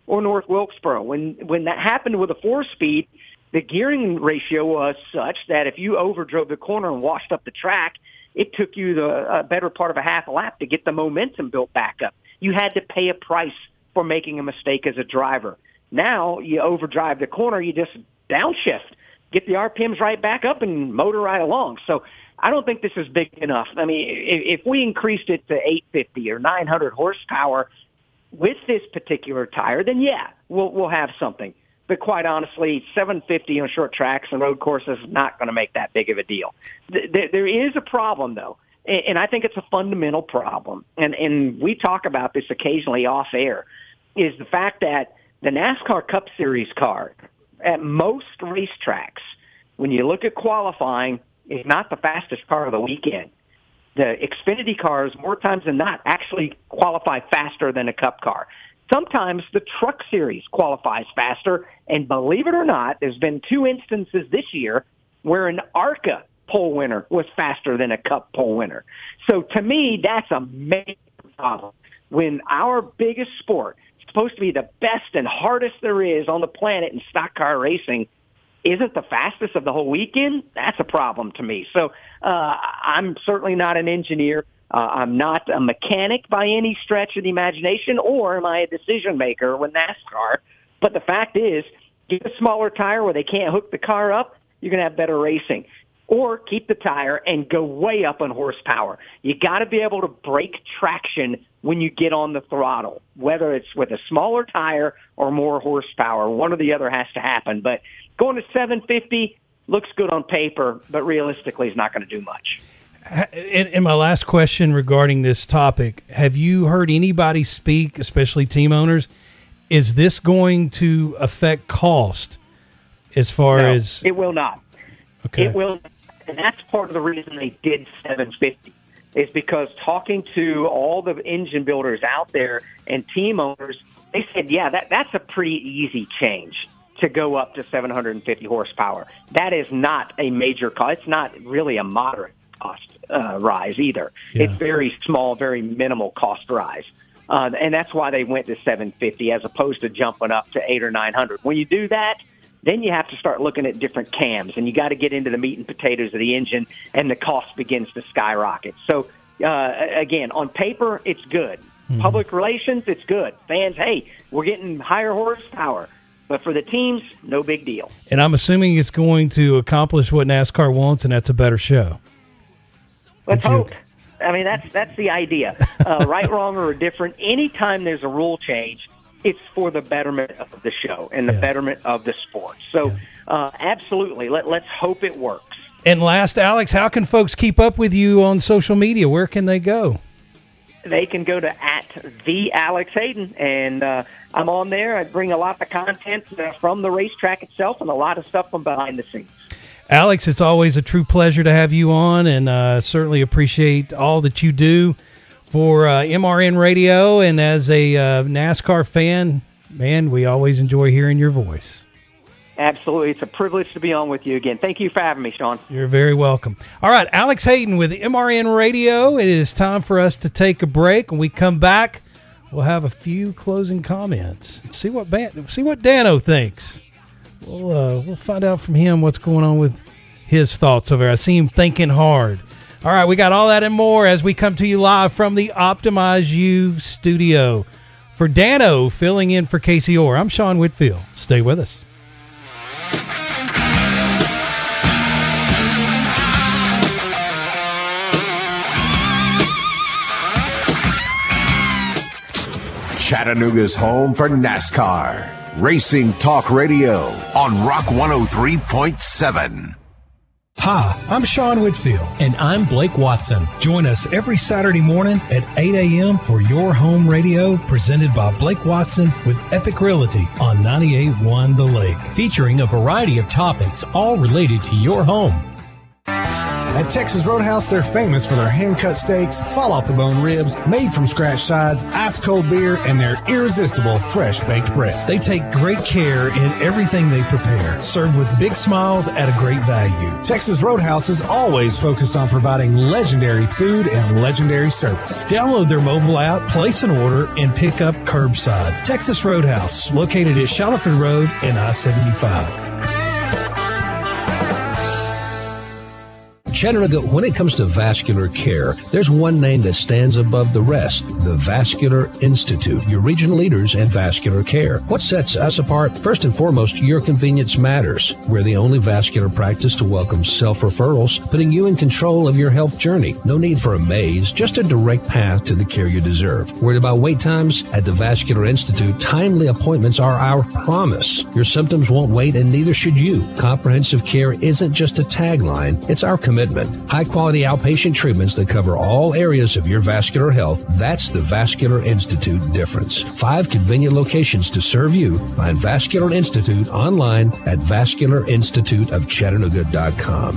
or North Wilkesboro. When when that happened with a four-speed, the gearing ratio was such that if you overdrove the corner and washed up the track, it took you the uh, better part of a half a lap to get the momentum built back up. You had to pay a price for making a mistake as a driver. Now you overdrive the corner, you just downshift, get the R P Ms right back up and motor right along. So I don't think this is big enough. I mean, if, if we increased it to eight fifty or nine hundred horsepower with this particular tire, then yeah, we'll we'll have something. But quite honestly, seven fifty on short tracks and road courses is not going to make that big of a deal. There, there is a problem, though, and I think it's a fundamental problem, and, and we talk about this occasionally off air, is the fact that the NASCAR Cup Series car, at most racetracks, when you look at qualifying, is not the fastest car of the weekend. The Xfinity cars, more times than not, actually qualify faster than a Cup car. Sometimes the Truck Series qualifies faster, and believe it or not, there's been two instances this year where an ARCA pole winner was faster than a Cup pole winner. So to me, that's a major problem. When our biggest sport, supposed to be the best and hardest there is on the planet in stock car racing, isn't the fastest of the whole weekend, that's a problem to me. So uh, I'm certainly not an engineer. Uh, I'm not a mechanic by any stretch of the imagination, or am I a decision maker with NASCAR? But the fact is, get a smaller tire where they can't hook the car up, you're going to have better racing. Or keep the tire and go way up on horsepower. You got to be able to break traction when you get on the throttle, whether it's with a smaller tire or more horsepower. One or the other has to happen. But going to seven fifty looks good on paper, but realistically is not going to do much. And, and my last question regarding this topic, have you heard anybody speak, especially team owners, is this going to affect cost as far No, as... it will not. Okay. It will, and that's part of the reason they did seven fifty, is because talking to all the engine builders out there and team owners, they said, yeah, that, that's a pretty easy change to go up to seven hundred fifty horsepower. That is not a major cost. It's not really a moderate cost uh, rise either. Yeah. It's very small, very minimal cost rise. Uh, and that's why they went to seven fifty as opposed to jumping up to eight or nine hundred. When you do that, then you have to start looking at different cams, and you got to get into the meat and potatoes of the engine, and the cost begins to skyrocket. So, uh, again, on paper, it's good. Mm-hmm. Public relations, it's good. Fans, hey, we're getting higher horsepower. But for the teams, no big deal. And I'm assuming it's going to accomplish what NASCAR wants, and that's a better show. Let's Would you- hope. I mean, that's that's the idea. Uh, right, wrong, or different. Anytime there's a rule change, it's for the betterment of the show and the Yeah. betterment of the sport. So, uh, absolutely, let, let's hope it works. And last, Alex, how can folks keep up with you on social media? Where can they go? They can go to at the Alex Hayden, and uh, I'm on there. I bring a lot of content uh, from the racetrack itself and a lot of stuff from behind the scenes. Alex, it's always a true pleasure to have you on, and uh, certainly appreciate all that you do for uh, M R N Radio. And as a uh, NASCAR fan, man, we always enjoy hearing your voice. Absolutely. It's a privilege to be on with you again. Thank you for having me, Sean. You're very welcome. All right, Alex Hayden with M R N Radio. It is time for us to take a break. When we come back, we'll have a few closing comments and see what Ban- see what Dano thinks. We'll uh, we'll find out from him what's going on with his thoughts over there. I see him thinking hard. All right, we got all that and more as we come to you live from the Optimize You studio. For Dano, filling in for Casey Orr, I'm Sean Whitfield. Stay with us. Chattanooga's home for NASCAR. Racing Talk Radio on Rock one oh three point seven. Hi, I'm Sean Whitfield. And I'm Blake Watson. Join us every Saturday morning at eight a.m. for Your Home Radio, presented by Blake Watson with Epic Realty on ninety-eight point one The Lake. Featuring a variety of topics, all related to your home. At Texas Roadhouse, they're famous for their hand-cut steaks, fall-off-the-bone ribs, made-from-scratch sides, ice-cold beer, and their irresistible fresh-baked bread. They take great care in everything they prepare, served with big smiles at a great value. Texas Roadhouse is always focused on providing legendary food and legendary service. Download their mobile app, place an order, and pick up curbside. Texas Roadhouse, located at Shallowford Road and I seventy-five. Chattanooga, when it comes to vascular care, there's one name that stands above the rest, the Vascular Institute, your regional leaders in vascular care. What sets us apart? First and foremost, your convenience matters. We're the only vascular practice to welcome self-referrals, putting you in control of your health journey. No need for a maze, just a direct path to the care you deserve. Worried about wait times? At the Vascular Institute, timely appointments are our promise. Your symptoms won't wait, and neither should you. Comprehensive care isn't just a tagline, it's our commitment. High-quality outpatient treatments that cover all areas of your vascular health. That's the Vascular Institute difference. Five convenient locations to serve you. Find Vascular Institute online at vascular institute of chattanooga dot com.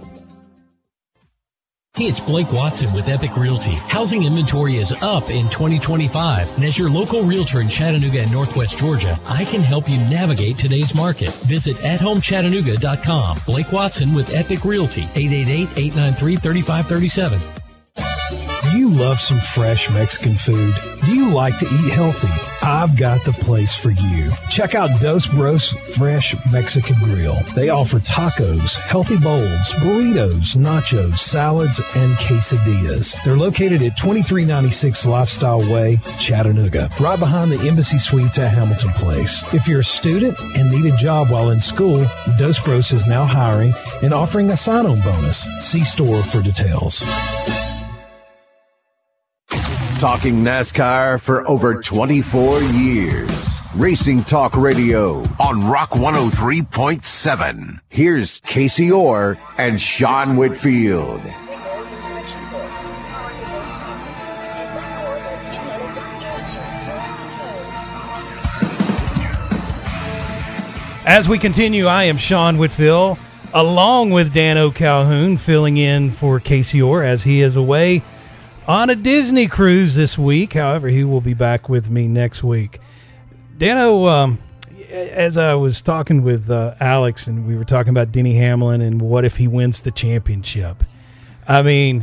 Hey, it's Blake Watson with Epic Realty. Housing inventory is up in twenty twenty-five, and as your local realtor in Chattanooga and Northwest Georgia, I can help you navigate today's market. Visit at home chattanooga dot com. Blake Watson with Epic Realty, eight eight eight, eight nine three, three five three seven. Do you love some fresh Mexican food? Do you like to eat healthy? I've got the place for you. Check out Dos Bros Fresh Mexican Grill. They offer tacos, healthy bowls, burritos, nachos, salads, and quesadillas. They're located at twenty-three ninety-six Lifestyle Way, Chattanooga, right behind the Embassy Suites at Hamilton Place. If you're a student and need a job while in school, Dos Bros is now hiring and offering a sign-on bonus. See store for details. Talking NASCAR for over twenty-four years. Racing Talk Radio on Rock one oh three point seven. Here's Casey Orr and Sean Whitfield. As we continue, I am Sean Whitfield, along with Dan O'Calhoun, filling in for Casey Orr as he is away on a Disney cruise this week. However, he will be back with me next week. Dano, um, as I was talking with uh, Alex, and we were talking about Denny Hamlin and what if he wins the championship. I mean,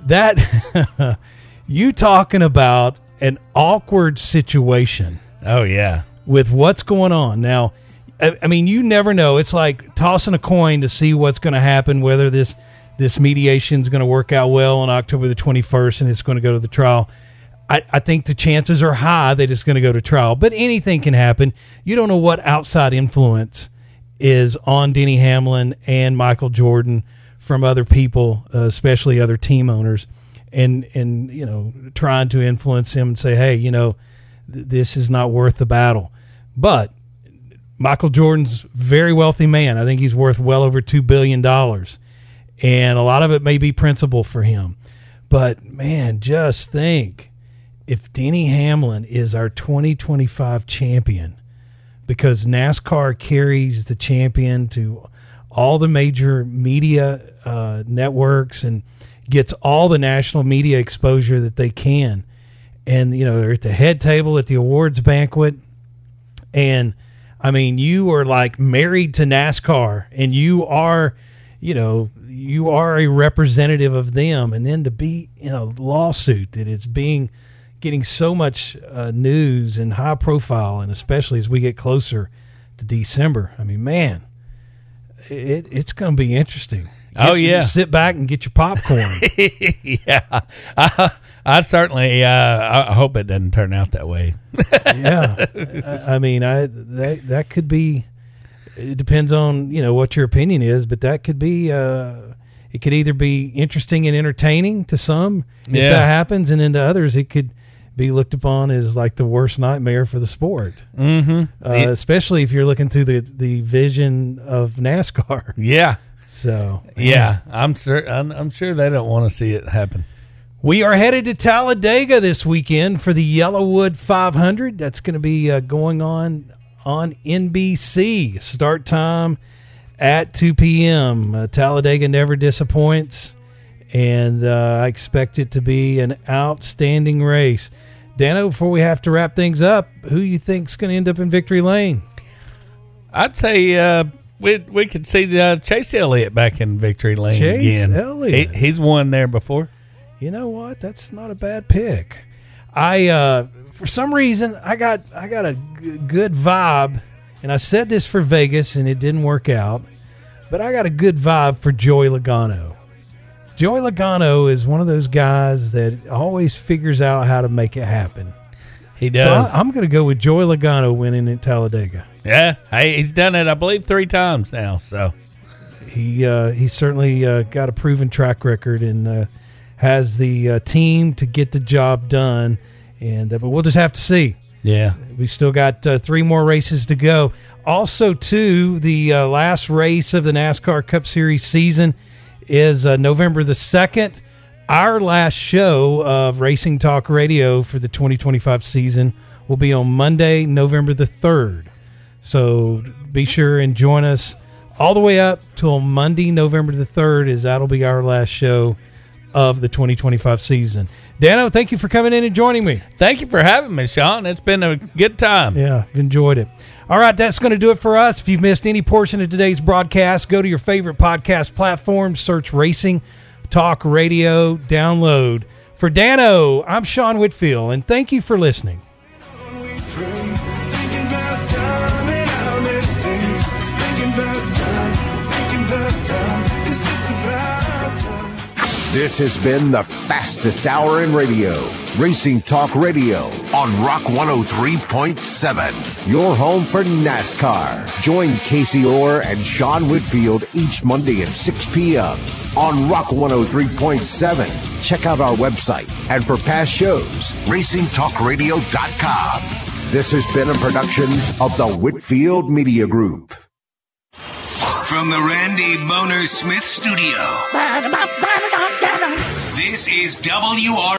that you talking about an awkward situation. Oh, yeah. With what's going on. Now, I, I mean, you never know. It's like tossing a coin to see what's going to happen, whether this This mediation is going to work out well on October the twenty-first, and it's going to go to the trial. I, I think the chances are high that it's going to go to trial, but anything can happen. You don't know what outside influence is on Denny Hamlin and Michael Jordan from other people, uh, especially other team owners, and, and you know, trying to influence him and say, hey, you know, th- this is not worth the battle. But Michael Jordan's a very wealthy man. I think he's worth well over two billion dollars. And a lot of it may be principle for him. But, man, just think if Denny Hamlin is our twenty twenty-five champion, because NASCAR carries the champion to all the major media uh, networks and gets all the national media exposure that they can. And, you know, they're at the head table at the awards banquet. And, I mean, you are like married to NASCAR, and you are, you know, you are a representative of them, and then to be in a lawsuit that is being getting so much uh, news and high profile, and especially as we get closer to December. I mean, man, it, it's going to be interesting. Get, oh yeah, sit back and get your popcorn. yeah, I, I certainly. Uh, I hope it doesn't turn out that way. yeah, I, I mean, I that that could be. It depends on, you know, what your opinion is, but that could be, uh, it could either be interesting and entertaining to some if yeah. that happens, and then to others it could be looked upon as like the worst nightmare for the sport. Mm-hmm. Uh, it, especially if you're looking through the, the vision of NASCAR. Yeah. So yeah, I'm sure. I'm, I'm sure they don't want to see it happen. We are headed to Talladega this weekend for the Yellowwood five hundred. That's going to be uh, going on on N B C. Start time at two p.m. Uh, Talladega never disappoints, and uh, I expect it to be an outstanding race. Dano, before we have to wrap things up, who you think's going to end up in victory lane? I'd say uh, we we could see uh, Chase Elliott back in victory lane Chase again. Elliott. He, he's won there before. You know what? That's not a bad pick. I uh, for some reason I got I got a g- good vibe, and I said this for Vegas, and it didn't work out. But I got a good vibe for Joey Logano. Joey Logano is one of those guys that always figures out how to make it happen. He does. So I, I'm going to go with Joey Logano winning at Talladega. Yeah, hey, he's done it, I believe, three times now. So he uh, he's certainly uh, got a proven track record and uh, has the uh, team to get the job done. And uh, but we'll just have to see. Yeah, we still got uh, three more races to go. Also, too, the uh, last race of the NASCAR Cup Series season is uh, November the second. Our last show of Racing Talk Radio for the twenty twenty-five season will be on Monday, November the third. So be sure and join us all the way up till Monday, November the third, as that'll be our last show of the twenty twenty-five season. Dano, thank you for coming in and joining me. Thank you for having me, Sean. It's been a good time. Yeah, enjoyed it. All right, that's going to do it for us. If you've missed any portion of today's broadcast, go to your favorite podcast platform, search Racing Talk Radio, download. For Dano, I'm Sean Whitfield, and thank you for listening. This has been the fastest hour in radio. Racing Talk Radio on Rock one oh three point seven. Your home for NASCAR. Join Casey Orr and Sean Whitfield each Monday at six p.m. on Rock one oh three point seven. Check out our website. And for past shows, racing talk radio dot com. This has been a production of the Whitfield Media Group. From the Randy Boner Smith Studio, this is W R